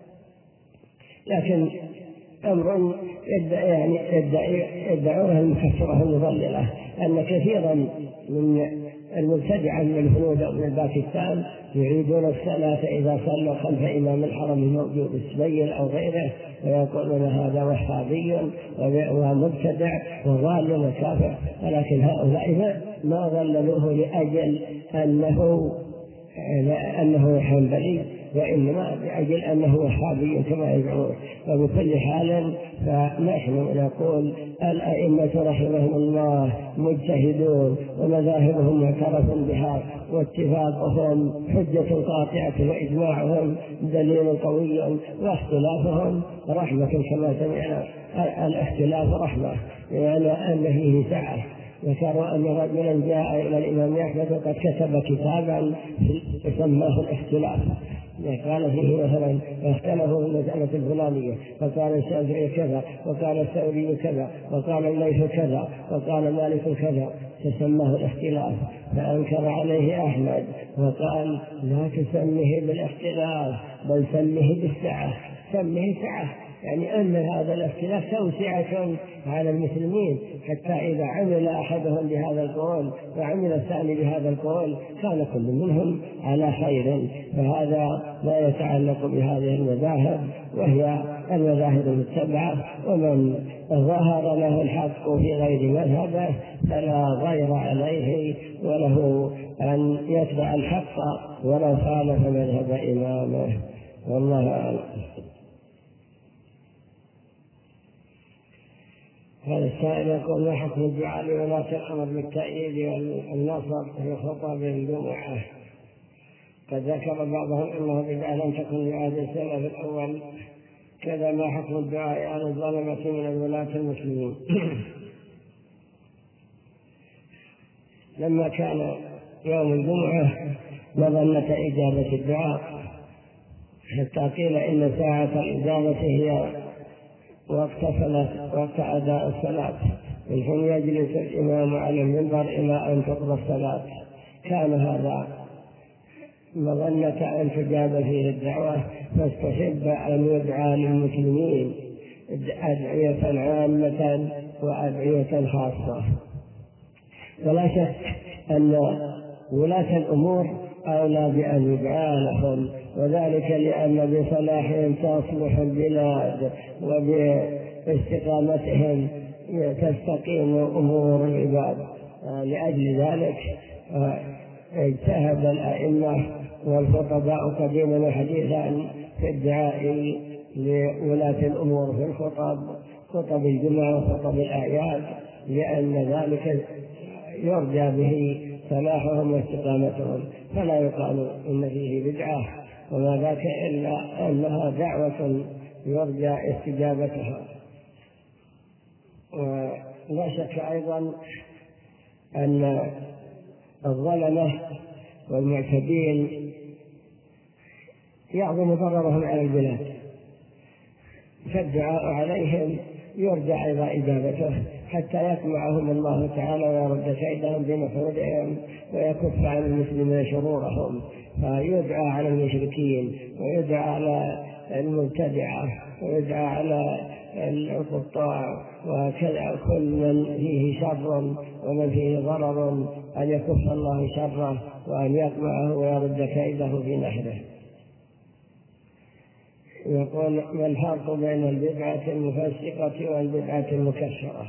لكن أمر يدعوها المكفرة المضللة، أن كثيرا من المبتدعة من الهنود أو من باكستان يعيدون الصلاة إذا صلوا خلف إمام الحرم الموجود السبيل أو غيره، ويقولون هذا وهابي ومبتدع وضال وكافر. ولكن هؤلاء ما ضللوه لأجل أنه حنبلي وإنما لأجل أنه وهابي كما يدعون. وبكل حال فنحن نقول الأئمة رحمهم الله مجتهدون ومذاهبهم معترف بها واتفاقهم حجة قاطعة وإجماعهم دليل قوي، واختلافهم رحمة كما سمعنا. الاختلاف رحمة يعني أن فيه سعة. ذكروا أن رجلا جاء إلى الإمام أحمد وقد كتب كتابا سماه الاختلاف، قال فيه مثلا اختلفوا في المسألة الفلانية، فقال الشافعي كذا وقال الثوري كذا وقال الليث كذا وقال مالك كذا، فسماه الاختلاف. فأنكر عليه أحمد وقال لا تسميه بالاختلاف بل سميه بالسعة، سميه سعة، يعني أن هذا الاختلاف توسعة على المسلمين، حتى إذا عمل أحدهم بهذا القول وعمل الثاني بهذا القول كان كل منهم على خير. فهذا لا يتعلق بهذه المذاهب، وهي المذاهب المتبعة، ومن ظهر له الحق في غير مذهبه فلا غير عليه، وله أن يتبع الحق ولو خالف مذهب إمامه. والله أعلم. هذا السائل يقول ما حكم الدعاء لولاة الأمر بالتأييد والنصر في خطب الجمعة؟ قد ذكر بعضهم أنه بدعة لم تكن لعهد السلف الأول. كذا ما حكم الدعاء على الظلمة من الولاة المسلمين؟ لما كان يوم الجمعة مظنة إجابة الدعاء، حتى قيل إن ساعة الإجابة هي وقت أداء الصلاة، من حين يجلس الإمام على المنبر إلى أن تقضى الصلاة. كان هذا مظنة أن تجاب فيه الدعوة، فاستحب أن يدعى للمسلمين أدعية عامة وأدعية خاصة. ولا شك أن ولاة الأمور أولى بأن يدعى لهم، وذلك لأن بصلاحهم تصلح البلاد وباستقامتهم تستقيم أمور العباد. لأجل ذلك اجتهد الأئمة والخطباء قديما وحديثا في الدعاء لولاة الأمور في خطب الجمعة وخطب الأعياد، لأن ذلك يرجى به صلاحهم واستقامتهم، فلا يقال إن فيه بدعة وما ذاك إلا أنها دعوة يرجى استجابتها. ولا شك أيضا أن الظلمة والمعتدين يعظم ضررهم على البلاد، فالدعاء عليهم يرجى أيضا إجابته حتى يسمعهم الله تعالى ويرد كيدهم بمفعولهم ويكف عن المسلمين شرورهم. فيدعى على المشركين ويدعى على المبتدعة ويدعى على القطاع وكذا كل من فيه شر ومن فيه ضرر أن يكف الله شره وأن يقمعه ويرد كيده في نحره. يقول ما الفرق بين البدعة المفسقة والبدعة المكفرة؟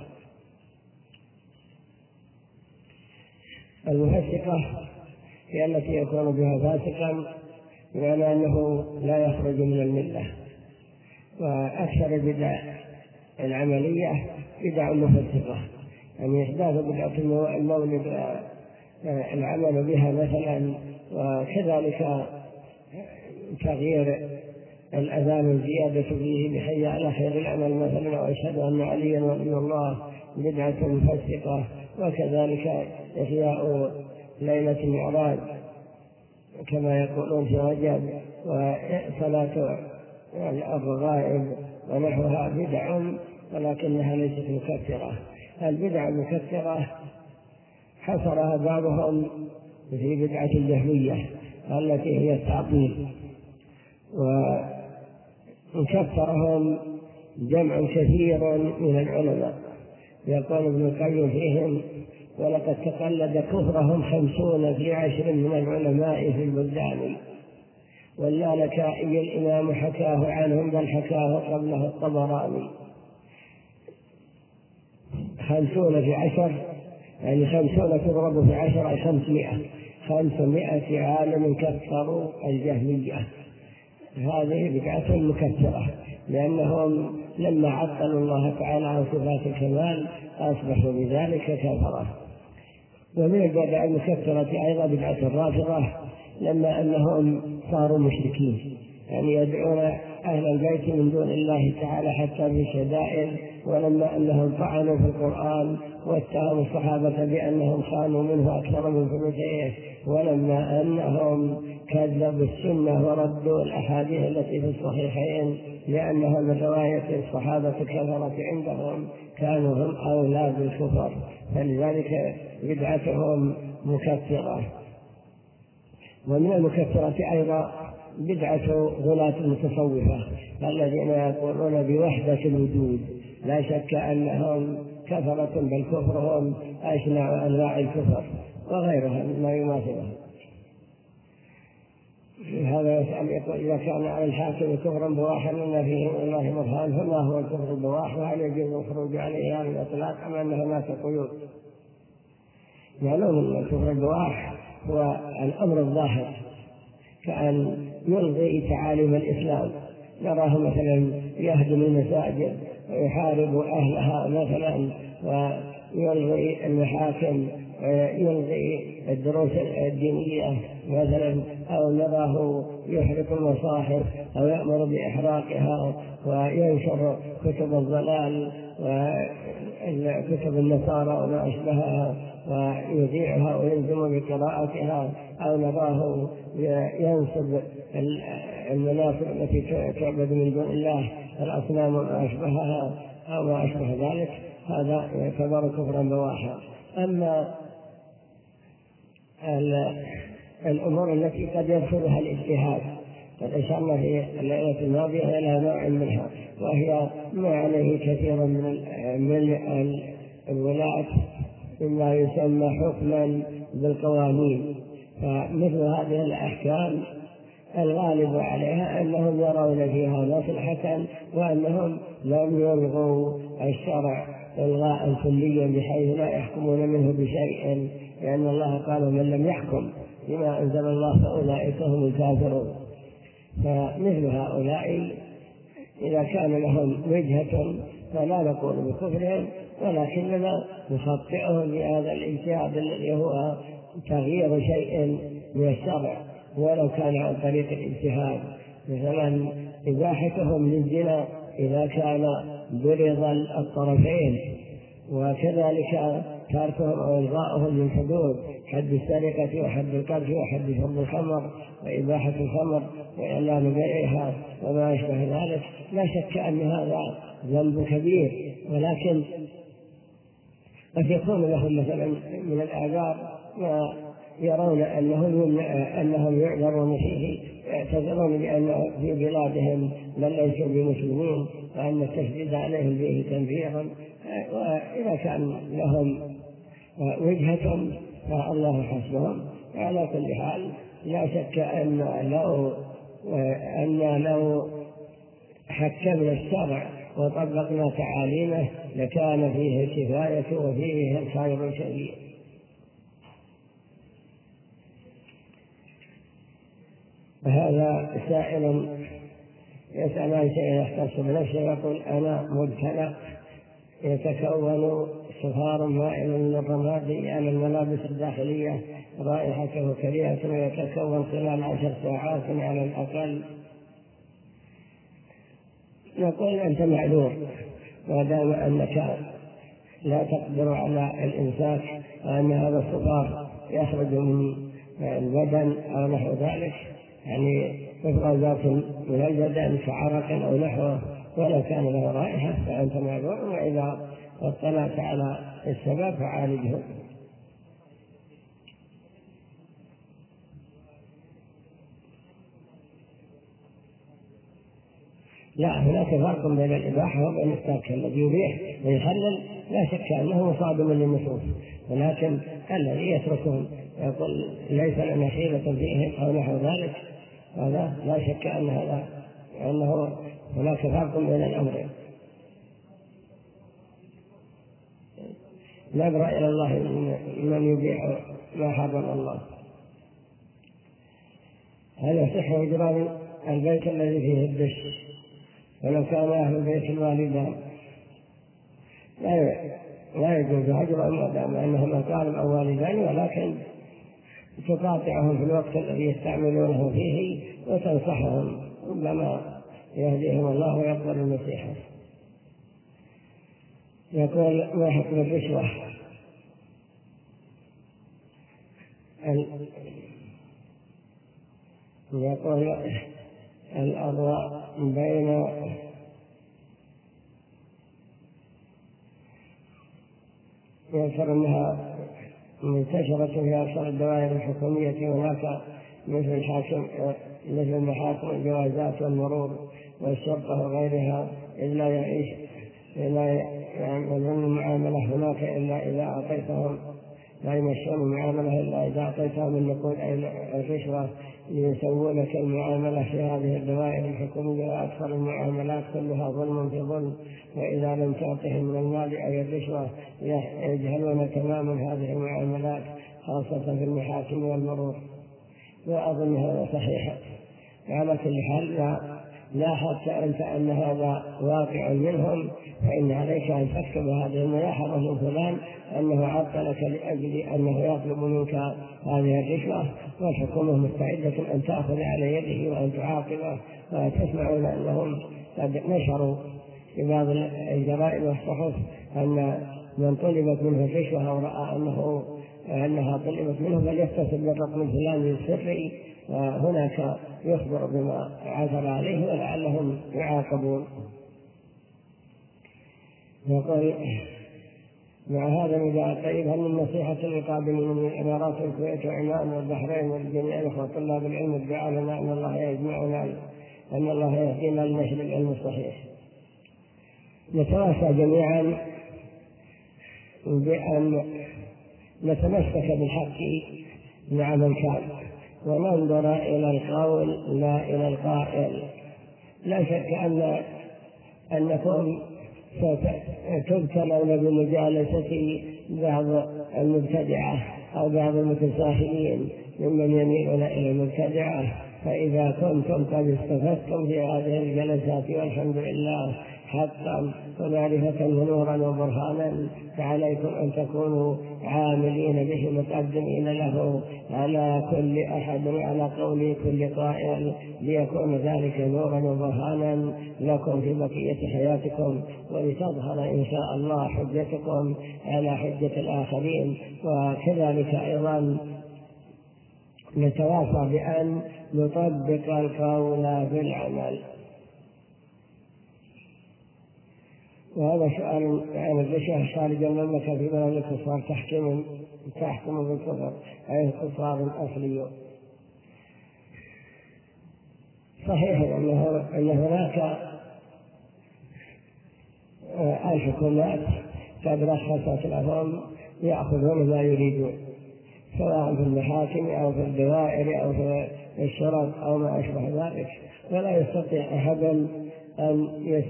المفسقة هي التي يكون بها فاسقا بمعنى أنه لا يخرج من الملة، وأكثر البدع العملية بدع مفسقة، يعني إحداث بدعة المولد العمل بها مثلا، وكذلك تغيير الأذان الزيادة فيه بحي على خير العمل مثلا، وأشهد أن عليا ولي الله بدعة مفسقة. وكذلك إحياء ليلة المعراج كما يقولون في رجب، وصلاة الرغائب ونحوها بدع ولكنها ليست مكفرة. البدع المكفرة حصرها بعضهم في بدعة الجهمية التي هي التعطيل، وكفرهم جمع كثير من العلماء. يقول ابن القيم فيهم ولقد تقلد كفرهم 50 في 10 من العلماء في البلدان، واللالكائي الإمام حكاه عنهم بل حكاه قبله الطبراني. 50 في 10 يعني 50 تضرب في 10 أي 500 عالم كفروا الجهمية. هذه بدعة مكفرة، لأنهم لما عطلوا الله تعالى عن صفات الكمال أصبحوا بذلك كفرة. ومن البدع المكفرة أيضا بدعة الرافضة، لما أنهم صاروا مشركين، يعني يدعون أهل البيت من دون الله تعالى حتى في الشدائد، ولما أنهم طعنوا في القرآن واتهموا الصحابة بأنهم خانوا منه أكثر من ثلثيه، ولما أنهم كذبوا السنة وردوا الأحاديث التي في الصحيحين لأنها من رواية الصحابة كفرت عندهم، كانوا هم أولاد الكفر، فلذلك بدعتهم مكفرة. ومن المكفرة أيضا بدعة غلاة المتصوفة الذين يقولون بوحدة الوجود، لا شك أنهم كفرة، بل كفرهم أشنع أنواع الكفر وغيرها مما يماثله. هذا يسأل يقول: إذا كان على الحاكم كفرا بواحا لنا فيه من الله برهان، فما هو الكفر البواح، وهل يجوز الخروج عليه على الإطلاق أم أن هناك قيود؟ يعلمون أن الكفر البواح هو الأمر الظاهر، كأن يلغي تعاليم الإسلام، نراه مثلا يهدم المساجد ويحارب أهلها مثلا، ويلغي المحاكم، يلغي الدروس الدينية مثلا، أو نراه يحرق المصاحف أو يأمر بإحراقها وينشر كتب الضلال وكتب النصارى وما أشبهها ويذيعها ويلزم بقراءتها، أو نراه ينصب المناصب التي تعبد من دون الله، الأصنام وما أشبهها أو ما أشبه ذلك، هذا يعتبر كفرا بواحا. أما الأمور التي قد يدخلها الاجتهاد قد أشرنا في الليلة الماضية إلى نوع منها، وهي ما عليه كثير من الولاة مما يسمى حكما بالقوانين. فمثل هذه الأحكام الغالب عليها أنهم يرون فيها مصلحة، وأنهم لم يلغوا الشرع إلغاء كليا بحيث لا يحكمون منه بشيء، لأن الله قال: من لم يحكم بما أنزل الله فأولئك هم الكافرون. فمثل هؤلاء إذا كان لهم وجهة فلا نقول بكفرهم، ولكننا نخطئهم بهذا الاجتهاد الذي هو تغيير شيء من الشرع ولو كان عن طريق الاجتهاد، مثلا إباحتهم للزنا إذا كان برضا الطرفين، وكذلك تركهم أو إلغاؤهم من حدود حد السرقة وحد القذف وحد شرب الخمر وإباحة الخمر وإعلان بيعها وما أشبه ذلك. لا شك أن هذا ذنب كبير، ولكن قد يكون لهم مثلا من الآثار ما يرون أنهم يعذرون فيه، يعتذرون بأن في بلادهم من ليسوا بمسلمين وأن التشديد عليهم فيه تنفيرا. وإذا كان لهم وجهة فالله حسبهم. على كل حال لا شك أن لو حكمنا الشرع وطبقنا تعاليمه لكان فيه الكفاية وفيه الخير الكبير. هذا سائل يسأل عن شيء يختص بنفسه، يقول: أنا مبتلى يتكون صفار مائل من الرماد على الملابس الداخلية، رائحته كريهة ويتكون خلال 10 ساعات على الأقل. نقول: أنت معذور ما دام أنك لا تقدر على الإمساك، وأن هذا الصفار يخرج من البدن أو نحو ذلك، يعني إفرازات من البدن كعرق أو نحوه، ولو كان له رائحة فأنت معذور، وإذا اطلعت على السبب فعالجه. لا، هناك فرق بين الإباحة وبين الترك. الذي يبيح ويحلل لا شك أنه مصادم للنصوص، ولكن الذي يتركهم يقول ليس لنا حيلة فيهم أو نحو ذلك، هذا لا شك أنه هناك فرق بين الأمرين. نبرأ إلى الله من يبيح ما حرم الله. هل يصح إجرام البيت الذي فيه الدش، ولو كان أهل البيت الوالدان لا يجوز هجرهم ما دام أنهم أقارب أو والدان، ولكن تقاطعهم في الوقت الذي يستعملونه فيه وتنصحهم، ربما يهديهم الله ويقبل النصيحة. يقول: ما حكم الرشوة؟ يقول: الأضواء بين يذكر أنها منتشرة في أكثر الدوائر الحكومية، هناك مثل المحاكم الجوازات والمرور والشرطة وغيرها، إلا يعملون المعاملة هناك إلا إذا أعطيتهم، لا يمشون المعاملة إلا إذا أعطيتهم النقود أي الرشوة ليسووا لك المعاملة في هذه الدوائر الحكومية. وأكثر المعاملات كلها ظلم في ظلم، وإذا لم تعطهم من المال أي الرشوة يجهلون تماما هذه المعاملات، خاصة في المحاكم والمرور. وأظن هذا صحيح. على كل حال لا حتى أنت أن هذا واقع منهم، فإن عليك أن تكتب هذه الملاحظة من فلان أنه عطلك لأجل أنه يطلب منك هذه الرشوة، والحكومة مستعدة أن تأخذ على يده وأن تعاقبه. وتسمعون أنهم قد نشروا في بعض الجرائد والصحف أن من طلبت منه الرشوة أو رأى أنها طلبت منه فليتصل بالرقم الفلاني السري، وهناك يخبر بما عثر عليه ولعلهم يعاقبون. يقول: مع هذا النداء الطيب، هل من نصيحة للقادمين من الإمارات والكويت وعمان والبحرين والجميع الإخوة طلاب العلم الدعاء لنا أن الله يجمعنا، أن الله يهدينا لنشر العلم الصحيح؟ نتواسى جميعا بأن نتمسك بالحق مع من كان، وننظر إلى القول لا إلى القائل. لا شك أنكم تبتلون بمجالسة بعض المبتدعة أو بعض المتساهلين ممن يميلون إلى المبتدعة، فإذا كنتم قد استفدتم في هذه الجلسات والحمد لله حقا ومعرفة ونورا وبرهانا، فعليكم أن تكونوا عاملين به متقدمين له على كل أحد وعلى قول كل قائل، ليكون ذلك نورا وبرهانا لكم في بقية حياتكم، ولتظهر إن شاء الله حجتكم على حجة الآخرين. وكذلك أيضا نتواصى بأن نطبق القول بالعمل. وهذا سؤال عن الرشوة خارج المملكة في بلد الكفار تحكم بالكفر، أي الكفار الأصلي. صحيح أن هناك الحكومات قد رخصت لهم يأخذون ما يريدون، سواء في المحاكم أو في الدوائر أو في الشرط أو ما أشبه ذلك، ولا يستطيع أحد أن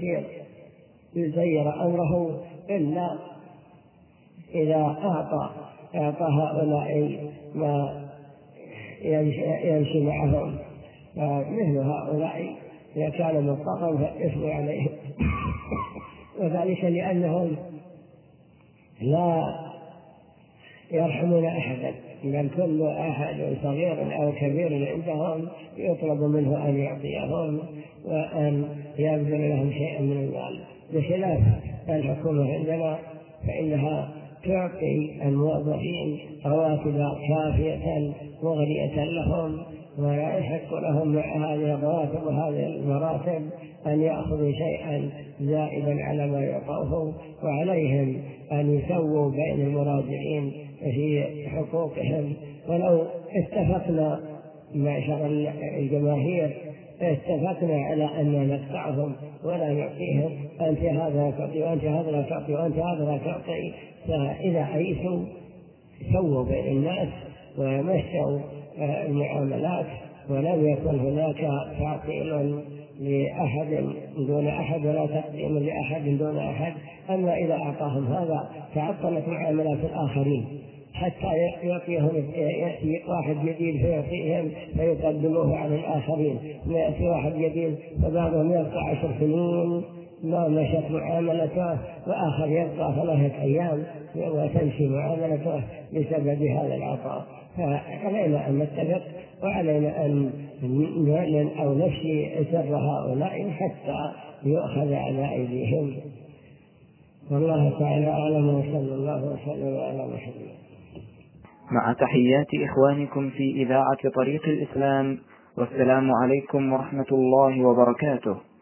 يسير أمره إلا إذا أعطى هؤلاء ما يمشي معهم. فمثل هؤلاء إذا كان مضطرا فالإثم عليهم، وذلك لأنهم لا يرحمون أحدا، بل كل أحد صغير أو كبير عندهم يطلب منه أن يعطيهم وأن يبذل لهم شيئا من المال، بخلاف الحكومة عندنا فإنها تعطي الموظفين رواتب كافية مغنية لهم، ولا يحق لهم مع هذه الرواتب وهذه المراتب أن يأخذوا شيئا زائدا على ما يعطوه، وعليهم أن يسووا بين المراجعين في حقوقهم. ولو اتفقنا معشر الجماهير اتفقنا على أن نقطعهم ولا نعطيهم، أنت هذا تعطي وأنت هذا لا تعطي وأنت هذا لا تعطي، فإذا عيسوا سووا بين الناس ومشوا المعاملات، ولم يكن هناك تعطيل لأحد دون أحد ولا تقديم لأحد دون أحد. أما إذا أعطاهم هذا تعطلت معاملات الآخرين، حتى يعطيهم، يأتي واحد جديد فيعطيهم فيقدموه على الآخرين، ويأتي واحد جديد فبعضهم يبقى 10 سنين ما مشت معاملته، وآخر يبقى 3 أيام وتمشي معاملته بسبب هذا العطاء. فعلينا أن نتفق، وعلينا أن نعلن أو نفشي سر هؤلاء حتى يؤخذ على أيديهم. والله تعالى أعلم، وصلى الله وسلم على محمد. مع تحيات إخوانكم في إذاعة طريق الإسلام، والسلام عليكم ورحمة الله وبركاته.